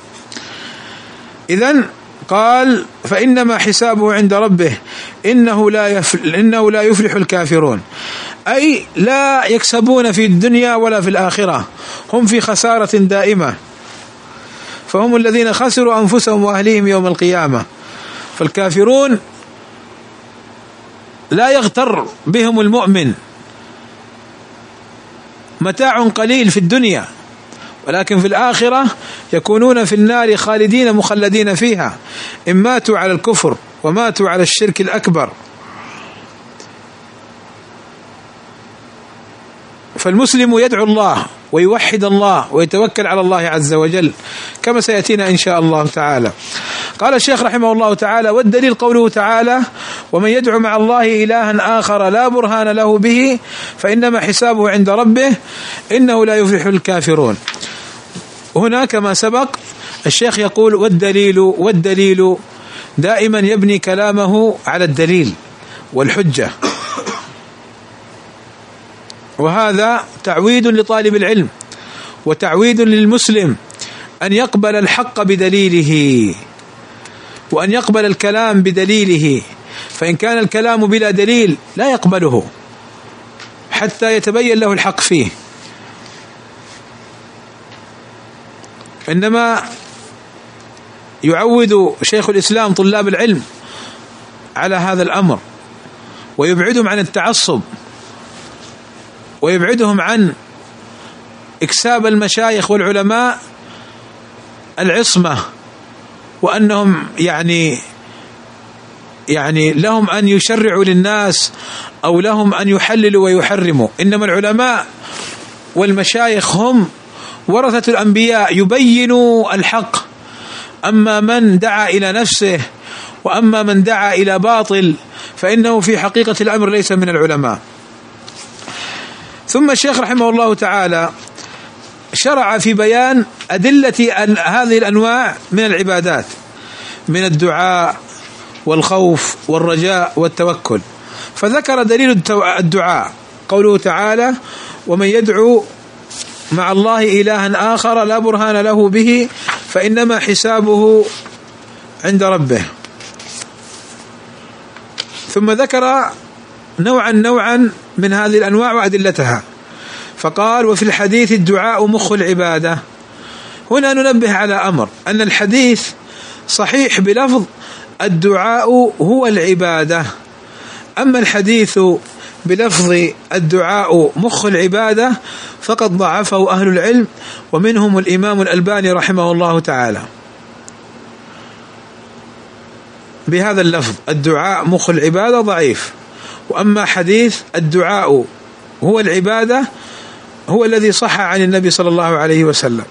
Speaker 1: إذن قال: فإنما حسابه عند ربه إنه لا يفلح الكافرون، أي لا يكسبون في الدنيا ولا في الآخرة، هم في خسارة دائمة، فهم الذين خسروا أنفسهم وأهليهم يوم القيامة. فالكافرون لا يغتر بهم المؤمن، متاع قليل في الدنيا، ولكن في الآخرة يكونون في النار خالدين مخلدين فيها، إن ماتوا على الكفر وماتوا على الشرك الأكبر. فالمسلم يدعو الله ويوحد الله ويتوكل على الله عز وجل، كما سيأتينا إن شاء الله تعالى. قال الشيخ رحمه الله تعالى: والدليل قوله تعالى: ومن يدعو مع الله إلها آخر لا برهان له به فإنما حسابه عند ربه إنه لا يفلح الكافرون. هنا كما سبق الشيخ يقول: والدليل دائما يبني كلامه على الدليل والحجة، وهذا تعويد لطالب العلم وتعويد للمسلم أن يقبل الحق بدليله، وأن يقبل الكلام بدليله، فإن كان الكلام بلا دليل لا يقبله حتى يتبين له الحق فيه. إنما يعود شيخ الإسلام طلاب العلم على هذا الأمر، ويبعدهم عن التعصب، ويبعدهم عن إكساب المشايخ والعلماء العصمة، وأنهم يعني لهم أن يشرعوا للناس أو لهم أن يحللوا ويحرموا. إنما العلماء والمشايخ هم ورثة الأنبياء، يبينوا الحق. أما من دعا إلى نفسه وأما من دعا إلى باطل فإنه في حقيقة الأمر ليس من العلماء. ثم الشيخ رحمه الله تعالى شرع في بيان أدلة هذه الأنواع من العبادات، من الدعاء والخوف والرجاء والتوكل. فذكر دليل الدعاء قوله تعالى: ومن يدعو مع الله إلها آخر لا برهان له به فإنما حسابه عند ربه. ثم ذكر نوعا من هذه الأنواع وأدلتها، فقال: وفي الحديث الدعاء مخ العبادة. هنا ننبه على أمر، أن الحديث صحيح بلفظ الدعاء هو العبادة، أما الحديث بلفظ الدعاء مخ العبادة فقد ضعفه أهل العلم، ومنهم الإمام الألباني رحمه الله تعالى بهذا اللفظ: الدعاء مخ العبادة ضعيف. وأما حديث الدعاء هو العبادة هو الذي صح عن النبي صلى الله عليه وسلم.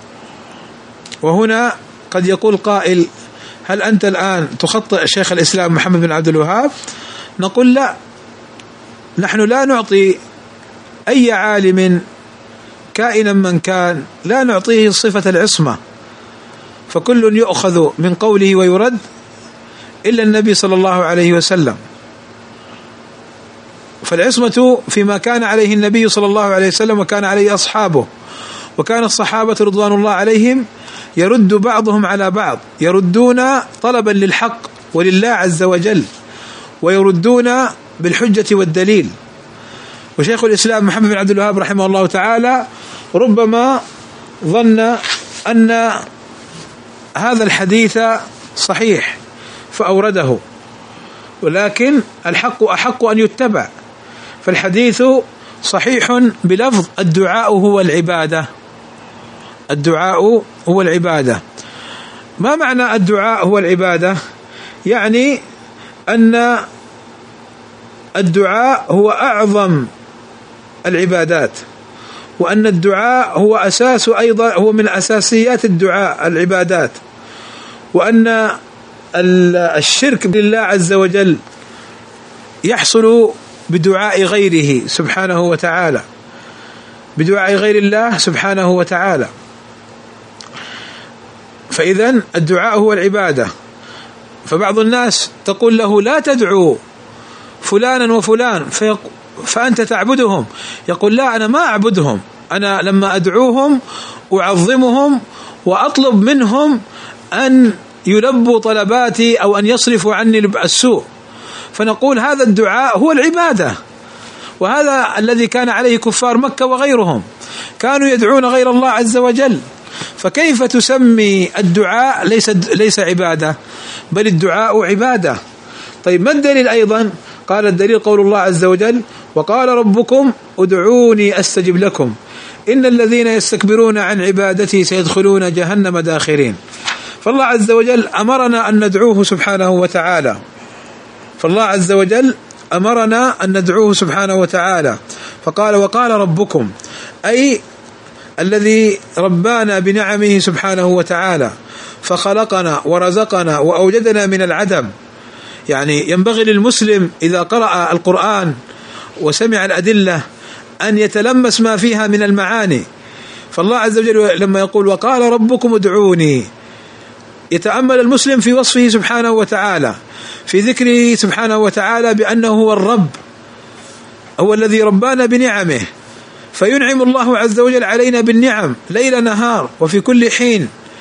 Speaker 1: وهنا قد يقول قائل: هل أنت الآن تخطئ شيخ الإسلام محمد بن عبد الوهاب؟ نقول: لا، نحن لا نعطي أي عالم كائنا من كان، لا نعطيه صفة العصمة، فكل يؤخذ من قوله ويرد إلا النبي صلى الله عليه وسلم. فالعصمة فيما كان عليه النبي صلى الله عليه وسلم وكان عليه أصحابه، وكان الصحابة رضوان الله عليهم يرد بعضهم على بعض، يردون طلبا للحق ولله عز وجل، ويردون بالحجة والدليل. وشيخ الإسلام محمد بن عبد الوهاب رحمه الله تعالى ربما ظن أن هذا الحديث صحيح فأورده، ولكن الحق أحق أن يتبع، فالحديث صحيح بلفظ الدعاء هو العبادة. الدعاء هو العبادة. ما معنى الدعاء هو العبادة؟ يعني أن الدعاء هو أعظم العبادات، وأن الدعاء هو أساس، أيضا هو من أساسيات الدعاء العبادات، وأن الشرك بالله عز وجل يحصل بدعاء غيره سبحانه وتعالى، بدعاء غير الله سبحانه وتعالى. فإذن الدعاء هو العبادة. فبعض الناس تقول له: لا تدعو فلانا وفلان فأنت تعبدهم. يقول: لا، أنا ما أعبدهم، أنا لما أدعوهم أعظمهم وأطلب منهم أن يلبوا طلباتي أو أن يصرفوا عني السوء. فنقول هذا الدعاء هو العبادة، وهذا الذي كان عليه كفار مكة وغيرهم، كانوا يدعون غير الله عز وجل. فكيف تسمي الدعاء ليس عبادة؟ بل الدعاء عبادة. طيب، ما الدليل أيضا؟ قال: الدليل قول الله عز وجل: وقال ربكم ادعوني أستجب لكم إن الذين يستكبرون عن عبادتي سيدخلون جهنم داخرين. فالله عز وجل أمرنا أن ندعوه سبحانه وتعالى، فالله عز وجل أمرنا أن ندعوه سبحانه وتعالى، فقال: وقال ربكم، أي الذي ربانا بنعمه سبحانه وتعالى، فخلقنا ورزقنا وأوجدنا من العدم. يعني ينبغي للمسلم إذا قرأ القرآن وسمع الأدلة أن يتلمس ما فيها من المعاني. فالله عز وجل لما يقول: وقال ربكم ادعوني، يتأمل المسلم في وصفه سبحانه وتعالى، في ذكره سبحانه وتعالى بأنه هو الرب، هو الذي ربانا بنعمه، فينعم الله عز وجل علينا بالنعم ليل نهار وفي كل حين،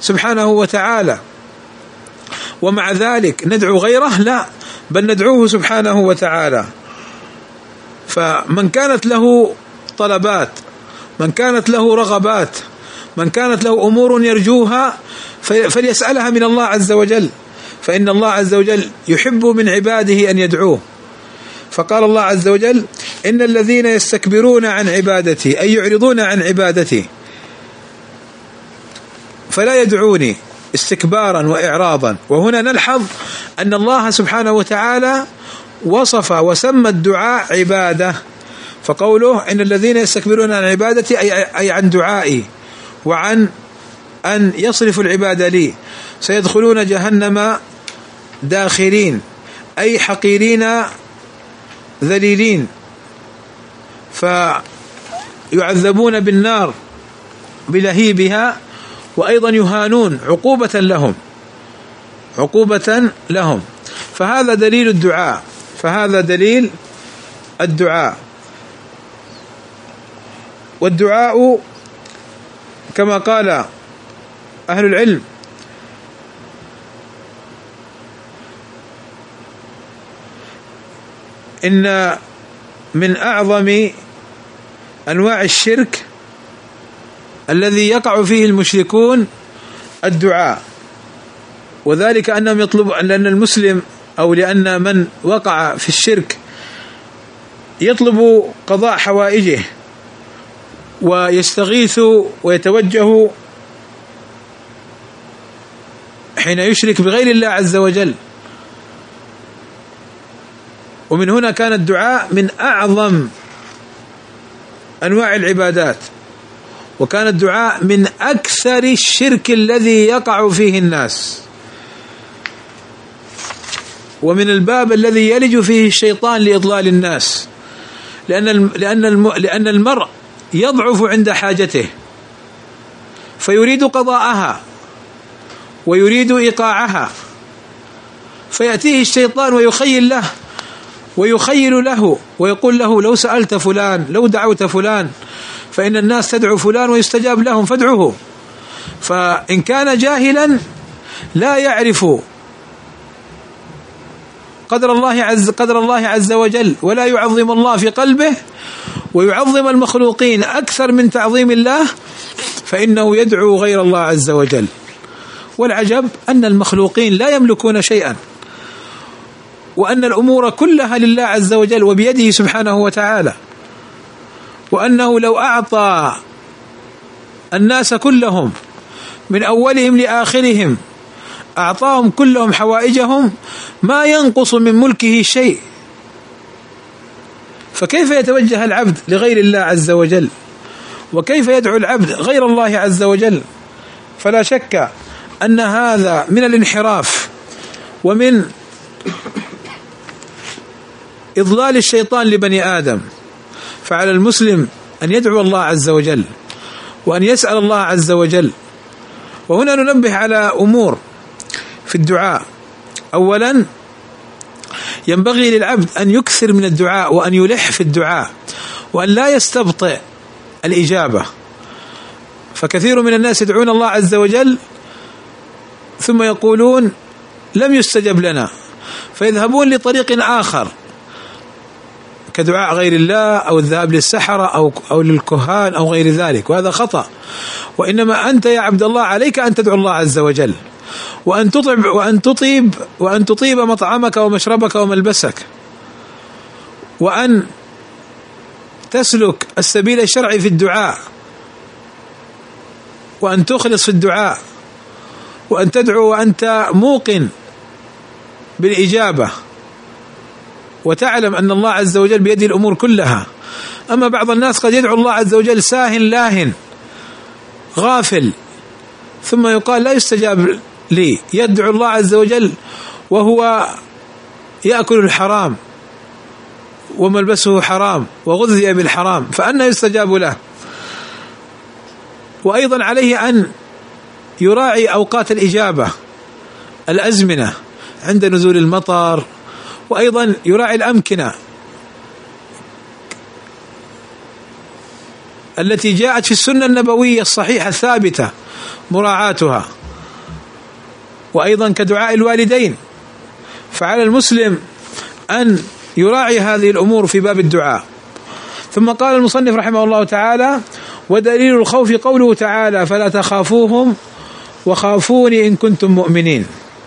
Speaker 1: سبحانه وتعالى، ومع ذلك ندعو غيره؟ لا، بل ندعوه سبحانه وتعالى. فمن كانت له طلبات، من كانت له رغبات، من كانت له أمور يرجوها فليسألها من الله عز وجل، فإن الله عز وجل يحب من عباده أن يدعوه. فقال الله عز وجل: إن الذين يستكبرون عن عبادتي، أي يعرضون عن عبادتي، فلا يدعوني استكبارا وإعراضا. وهنا نلحظ أن الله سبحانه وتعالى وصف وسمى الدعاء عبادة، فقوله: إن الذين يستكبرون عن عبادتي أي عن دعائي وعن أن يصرفوا العبادة لي سيدخلون جهنم داخرين، أي حقيرين ذليلين، فيعذبون بالنار بلهيبها، وأيضا يهانون عقوبة لهم. فهذا دليل الدعاء، فهذا دليل الدعاء. والدعاء كما قال أهل العلم إن من أعظم أنواع الشرك الذي يقع فيه المشركون الدعاء، وذلك أنهم يطلبون، لأن المسلم أو لأن من وقع في الشرك يطلب قضاء حوائجه ويستغيث ويتوجه حين يشرك بغير الله عز وجل. ومن هنا كان الدعاء من أعظم أنواع العبادات، وكان الدعاء من أكثر الشرك الذي يقع فيه الناس، ومن الباب الذي يلج فيه الشيطان لإضلال الناس، لأن المرء يضعف عند حاجته فيريد قضاءها ويريد إيقاعها، فيأتيه الشيطان ويخيل له ويقول له: لو سألت فلان، لو دعوت فلان، فإن الناس تدعو فلان ويستجاب لهم فادعوه. فإن كان جاهلا لا يعرف قدر الله عز وجل ولا يعظم الله في قلبه ويعظم المخلوقين أكثر من تعظيم الله، فإنه يدعو غير الله عز وجل. والعجب أن المخلوقين لا يملكون شيئا، وأن الأمور كلها لله عز وجل وبيده سبحانه وتعالى، وأنه لو أعطى الناس كلهم من أولهم لآخرهم أعطاهم كلهم حوائجهم ما ينقص من ملكه شيء. فكيف يتوجه العبد لغير الله عز وجل؟ وكيف يدعو العبد غير الله عز وجل؟ فلا شك أن هذا من الانحراف ومن إضلال الشيطان لبني آدم. فعلى المسلم أن يدعو الله عز وجل وأن يسأل الله عز وجل. وهنا ننبه على أمور في الدعاء. أولا، ينبغي للعبد أن يكثر من الدعاء وأن يلح في الدعاء وأن لا يستبطئ الإجابة. فكثير من الناس يدعون الله عز وجل ثم يقولون لم يستجب لنا، فيذهبون لطريق آخر كدعاء غير الله أو الذهاب للسحرة أو للكهان أو غير ذلك، وهذا خطأ. وإنما أنت يا عبد الله عليك أن تدعو الله عز وجل وأن تطيب مطعمك ومشربك وملبسك، وأن تسلك السبيل الشرعي في الدعاء، وأن تخلص في الدعاء، وأن تدعو وأنت موقن بالإجابة وتعلم أن الله عز وجل بيده الأمور كلها. أما بعض الناس قد يدعو الله عز وجل ساهن لاهن غافل، ثم يقال لا يستجاب لي، يدعو الله عز وجل وهو يأكل الحرام وملبسه حرام وغذي بالحرام، فأنا يستجاب له؟ وأيضا عليه أن يراعي أوقات الإجابة، الأزمنة عند نزول المطر، وأيضا يراعي الأمكنة التي جاءت في السنة النبوية الصحيحة الثابتة مراعاتها. وأيضا كدعاء الوالدين، فعلى المسلم أن يراعي هذه الأمور في باب الدعاء. ثم قال المصنف رحمه الله تعالى: ودليل الخوف قوله تعالى: فلا تخافوهم وخافوني إن كنتم مؤمنين.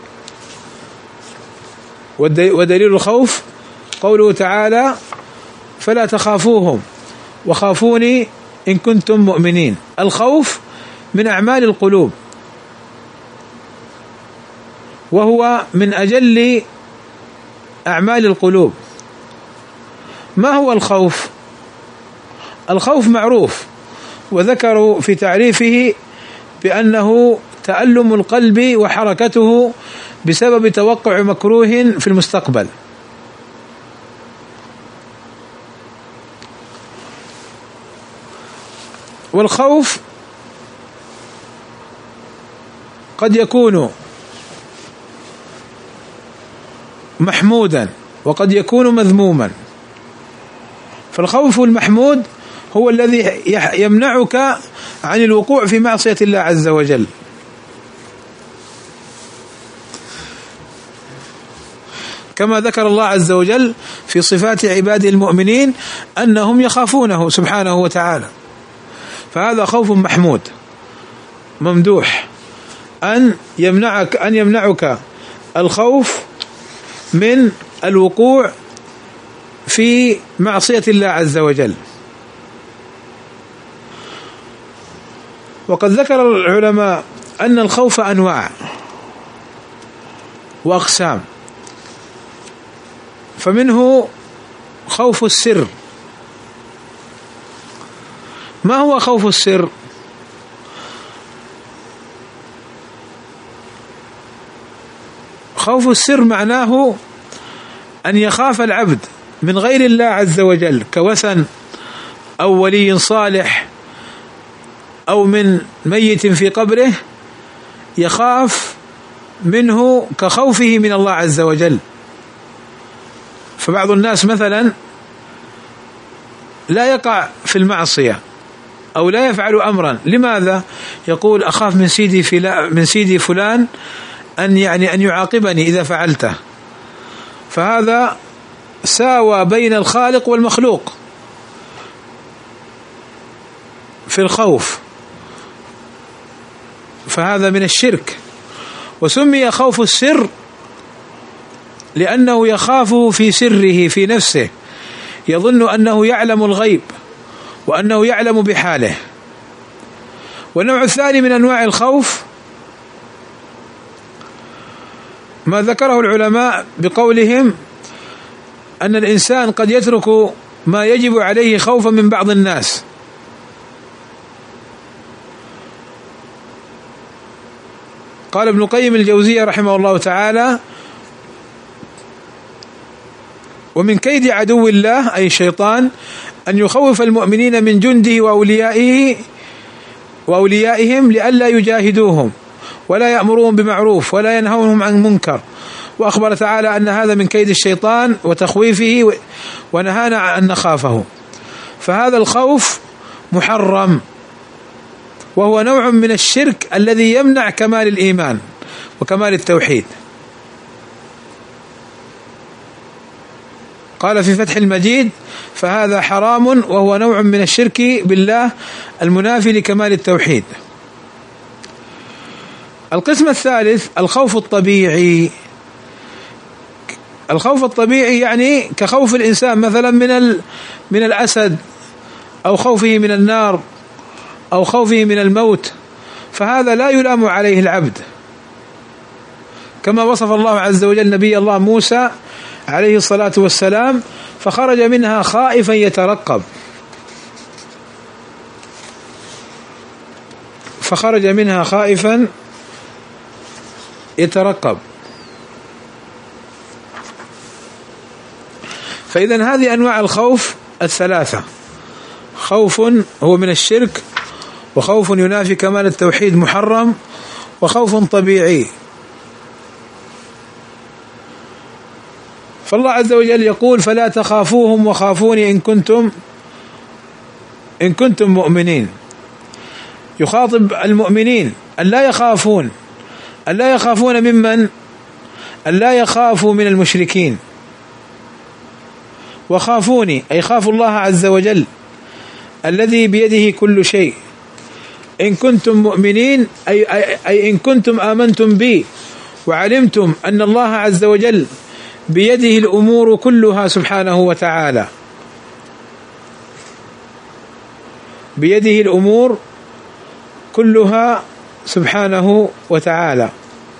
Speaker 1: ودليل الخوف قوله تعالى: فلا تخافوهم وخافوني إن كنتم مؤمنين. الخوف من أعمال القلوب، وهو من أجل أعمال القلوب. ما هو الخوف؟ الخوف معروف، وذكروا في تعريفه بأنه تألم القلب وحركته بسبب توقع مكروه في المستقبل. والخوف قد يكون محمودا وقد يكون مذموما. فالخوف المحمود هو الذي يمنعك عن الوقوع في معصية الله عز وجل، كما ذكر الله عز وجل في صفات عباده المؤمنين أنهم يخافونه سبحانه وتعالى. فهذا خوف محمود ممدوح، أن يمنعك الخوف من الوقوع في معصية الله عز وجل. وقد ذكر العلماء أن الخوف أنواع وأقسام، فمنه خوف السر. ما هو خوف السر؟ خوف السر معناه أن يخاف العبد من غير الله عز وجل، كوثن أو ولي صالح أو من ميت في قبره، يخاف منه كخوفه من الله عز وجل. فبعض الناس مثلا لا يقع في المعصية أو لا يفعل أمرا، لماذا؟ يقول: أخاف من سيدي فلان أن يعاقبني إذا فعلته. فهذا ساوى بين الخالق والمخلوق في الخوف، فهذا من الشرك. وسمي خوف السر لأنه يخافه في سره في نفسه، يظن أنه يعلم الغيب وأنه يعلم بحاله. والنوع الثاني من أنواع الخوف ما ذكره العلماء بقولهم أن الإنسان قد يترك ما يجب عليه خوفا من بعض الناس. قال ابن القيم الجوزية رحمه الله تعالى: ومن كيد عدو الله أي الشيطان أن يخوف المؤمنين من جنده وأوليائهم لئلا يجاهدوهم ولا يأمرون بمعروف ولا ينهونهم عن منكر. وأخبر تعالى أن هذا من كيد الشيطان وتخويفه، ونهانا أن نخافه. فهذا الخوف محرم، وهو نوع من الشرك الذي يمنع كمال الإيمان وكمال التوحيد. قال في فتح المجيد: فهذا حرام وهو نوع من الشرك بالله المنافي لكمال التوحيد. القسم الثالث الخوف الطبيعي. الخوف الطبيعي يعني كخوف الإنسان مثلا من الأسد، أو خوفه من النار، أو خوفه من الموت، فهذا لا يلام عليه العبد، كما وصف الله عز وجل نبي الله موسى عليه الصلاة والسلام: فخرج منها خائفا يترقب. فخرج منها خائفا يترقب. فإذن هذه أنواع الخوف الثلاثة: خوف هو من الشرك، وخوف ينافي كمال التوحيد محرم، وخوف طبيعي. فالله عز وجل يقول: فلا تخافوهم وخافوني إن كنتم مؤمنين. يخاطب المؤمنين أن لا يخافون ألا يخافون ممن؟ ألا يخافوا من المشركين، وخافوني أي خافوا الله عز وجل الذي بيده كل شيء. إن كنتم مؤمنين أي إن كنتم آمنتم بي وعلمتم أن الله عز وجل بيده الأمور كلها سبحانه وتعالى، بيده الأمور كلها سبحانه وتعالى.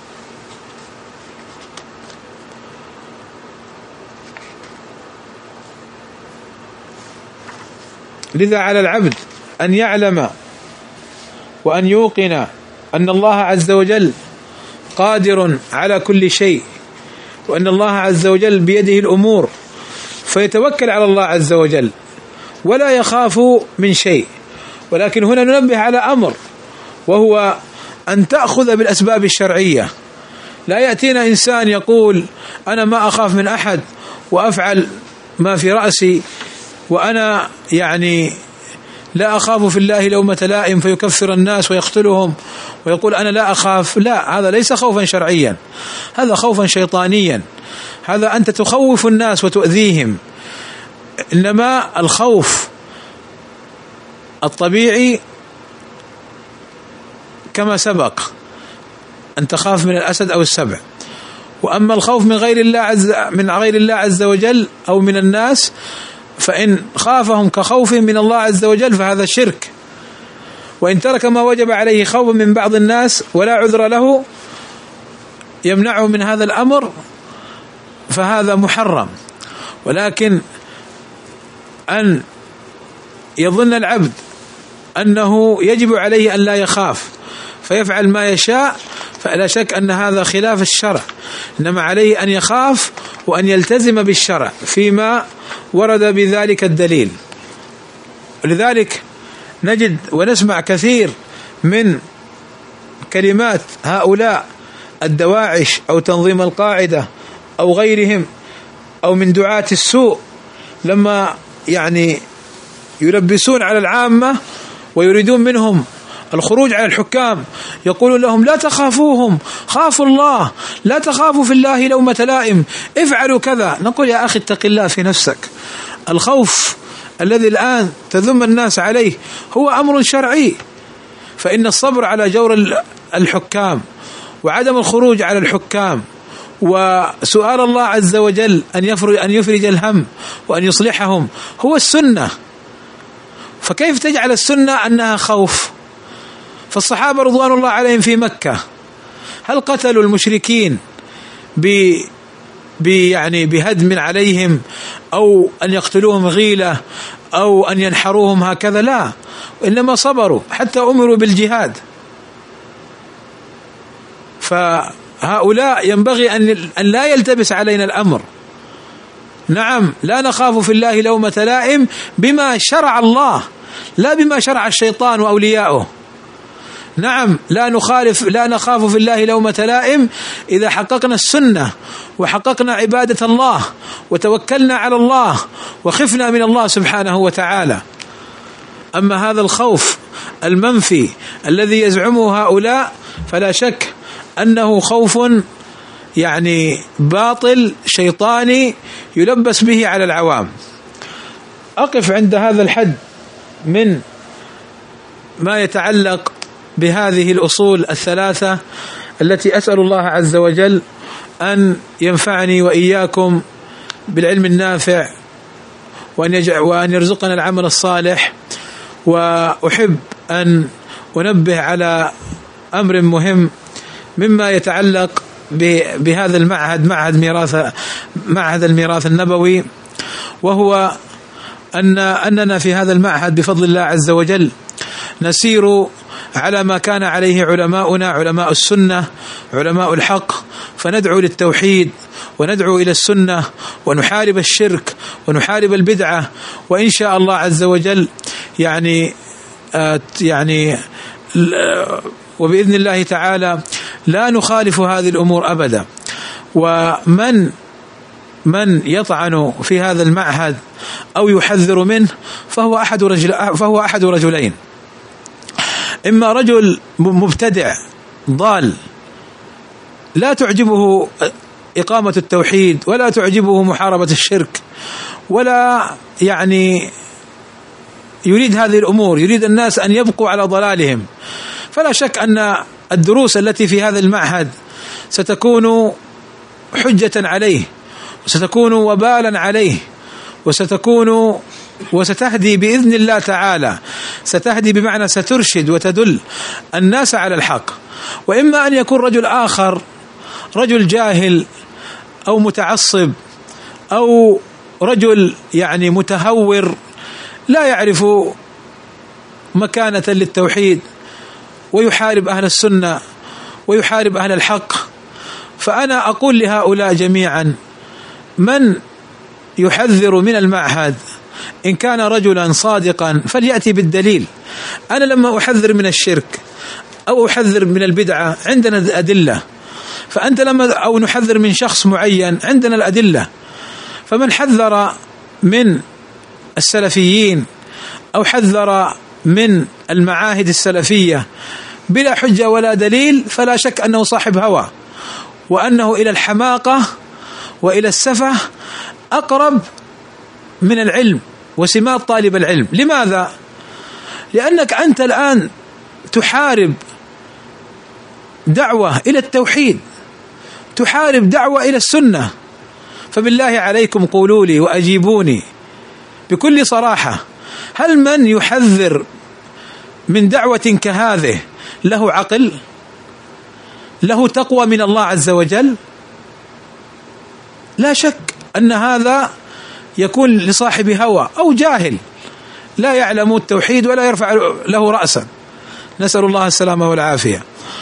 Speaker 1: لذا على العبد أن يعلم وأن يوقن أن الله عز وجل قادر على كل شيء، وأن الله عز وجل بيده الأمور، فيتوكل على الله عز وجل ولا يخاف من شيء. ولكن هنا ننبه على أمر، وهو أن تأخذ بالأسباب الشرعية. لا يأتينا إنسان يقول أنا ما أخاف من أحد وأفعل ما في رأسي، وأنا يعني لا أخاف في الله لومة لائم، فيكفر الناس ويقتلهم ويقول أنا لا أخاف. لا، هذا ليس خوفا شرعيا، هذا خوفا شيطانيا. هذا أنت تخوف الناس وتؤذيهم. إنما الخوف الطبيعي كما سبق، أن تخاف من الأسد أو السبع. وأما الخوف من غير الله عز وجل أو من الناس، فإن خافهم كخوفهم من الله عز وجل فهذا شرك. وإن ترك ما وجب عليه خوفا من بعض الناس ولا عذر له يمنعه من هذا الأمر فهذا محرم. ولكن أن يظن العبد أنه يجب عليه أن لا يخاف فيفعل ما يشاء، فلا شك أن هذا خلاف الشرع. إنما عليه أن يخاف وأن يلتزم بالشرع فيما ورد بذلك الدليل. ولذلك نجد ونسمع كثير من كلمات هؤلاء الدواعش أو تنظيم القاعدة أو غيرهم أو من دعاة السوء، لما يعني يلبسون على العامة ويريدون منهم الخروج على الحكام، يقولون لهم لا تخافوهم، خافوا الله، لا تخافوا في الله لومة لائم، افعلوا كذا. نقول يا أخي اتق الله في نفسك. الخوف الذي الآن تذم الناس عليه هو أمر شرعي، فإن الصبر على جور الحكام وعدم الخروج على الحكام وسؤال الله عز وجل أن يفرج الهم وأن يصلحهم هو السنة. فكيف تجعل السنة أنها خوف؟ فالصحابة رضوان الله عليهم في مكة هل قتلوا المشركين يعني بهدم عليهم أو أن يقتلوهم غيلة أو أن ينحروهم هكذا؟ لا، إنما صبروا حتى أمروا بالجهاد. فهؤلاء ينبغي أن لا يلتبس علينا الأمر. نعم، لا نخاف في الله لومة لائم بما شرع الله، لا بما شرع الشيطان وأولياؤه. نعم، لا نخاف في الله لومة لائم إذا حققنا السنة وحققنا عبادة الله وتوكلنا على الله وخفنا من الله سبحانه وتعالى. أما هذا الخوف المنفي الذي يزعمه هؤلاء فلا شك أنه خوف يعني باطل شيطاني يلبس به على العوام. أقف عند هذا الحد من ما يتعلق بهذه الأصول الثلاثة التي أسأل الله عز وجل أن ينفعني وإياكم بالعلم النافع وأن يرزقنا العمل الصالح. وأحب أن أنبه على أمر مهم مما يتعلق بهذا المعهد، معهد الميراث النبوي، وهو أننا في هذا المعهد بفضل الله عز وجل نسير على ما كان عليه علماؤنا، علماء السنة، علماء الحق، فندعو للتوحيد وندعو إلى السنة ونحارب الشرك ونحارب البدعة، وإن شاء الله عز وجل يعني وبإذن الله تعالى لا نخالف هذه الأمور أبدا. ومن يطعن في هذا المعهد أو يحذر منه فهو أحد رجلين: إما رجل مبتدع ضال لا تعجبه إقامة التوحيد ولا تعجبه محاربة الشرك، ولا يعني يريد هذه الأمور، يريد الناس أن يبقوا على ضلالهم، فلا شك أن الدروس التي في هذا المعهد ستكون حجة عليه، وستكون وبالا عليه، وستهدي بإذن الله تعالى، ستهدي بمعنى سترشد وتدل الناس على الحق. وإما أن يكون رجل آخر، رجل جاهل أو متعصب أو رجل يعني متهور لا يعرف مكانة للتوحيد ويحارب أهل السنة ويحارب أهل الحق. فأنا أقول لهؤلاء جميعا: من يحذر من المعهد إن كان رجلا صادقا فليأتي بالدليل. أنا لما أحذر من الشرك أو أحذر من البدعة عندنا الأدلة، فأنت أو نحذر من شخص معين عندنا الأدلة. فمن حذر من السلفيين أو حذر من المعاهد السلفية بلا حجة ولا دليل فلا شك أنه صاحب هوى، وأنه إلى الحماقة وإلى السفه أقرب من العلم وسمات طالب العلم. لماذا؟ لأنك أنت الآن تحارب دعوة إلى التوحيد، تحارب دعوة إلى السنة. فبالله عليكم قولوا لي وأجيبوني بكل صراحة: هل من يحذر من دعوة كهذه له عقل؟ له تقوى من الله عز وجل؟ لا شك أن هذا يكون لصاحب هوى أو جاهل لا يعلم التوحيد ولا يرفع له رأسا، نسأل الله السلامة والعافية.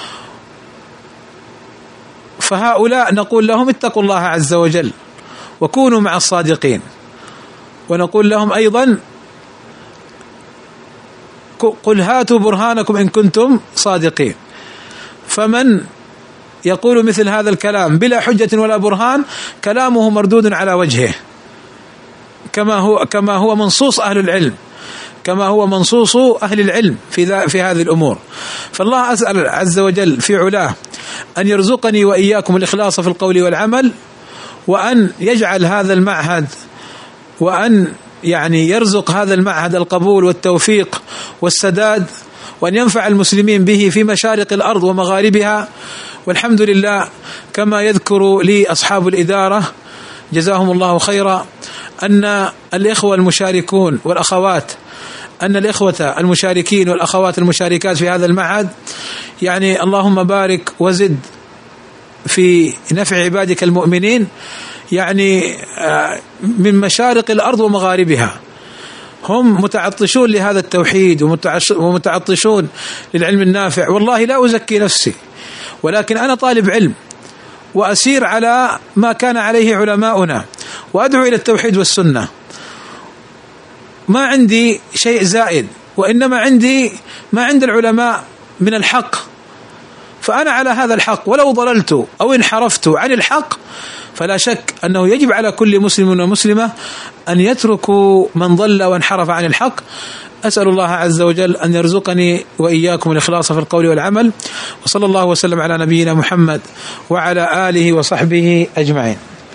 Speaker 1: فهؤلاء نقول لهم: اتقوا الله عز وجل وكونوا مع الصادقين. ونقول لهم أيضا: قل هاتوا برهانكم إن كنتم صادقين. فمن يقول مثل هذا الكلام بلا حجة ولا برهان كلامه مردود على وجهه، كما هو منصوص أهل العلم، كما هو منصوص أهل العلم في هذه الأمور. فالله أسأل عز وجل في علاه أن يرزقني وإياكم الإخلاص في القول والعمل، وأن يجعل هذا المعهد، وأن يعني يرزق هذا المعهد القبول والتوفيق والسداد، وأن ينفع المسلمين به في مشارق الأرض ومغاربها. والحمد لله كما يذكر لي أصحاب الإدارة جزاهم الله خيرا أن الإخوة المشاركون والأخوات، أن الإخوة المشاركين والأخوات المشاركات في هذا المعهد يعني اللهم بارك وزد في نفع عبادك المؤمنين، يعني من مشارق الأرض ومغاربها هم متعطشون لهذا التوحيد ومتعطشون للعلم النافع. والله لا أزكي نفسي، ولكن أنا طالب علم وأسير على ما كان عليه علماؤنا وأدعو إلى التوحيد والسنة. ما عندي شيء زائد، وإنما عندي ما عند العلماء من الحق، فأنا على هذا الحق، ولو ضللت أو انحرفت عن الحق فلا شك أنه يجب على كل مسلم ومسلمة أن يتركوا من ضل وانحرف عن الحق. أسأل الله عز وجل أن يرزقني وإياكم الإخلاص في القول والعمل، وصلى الله وسلم على نبينا محمد وعلى آله وصحبه أجمعين.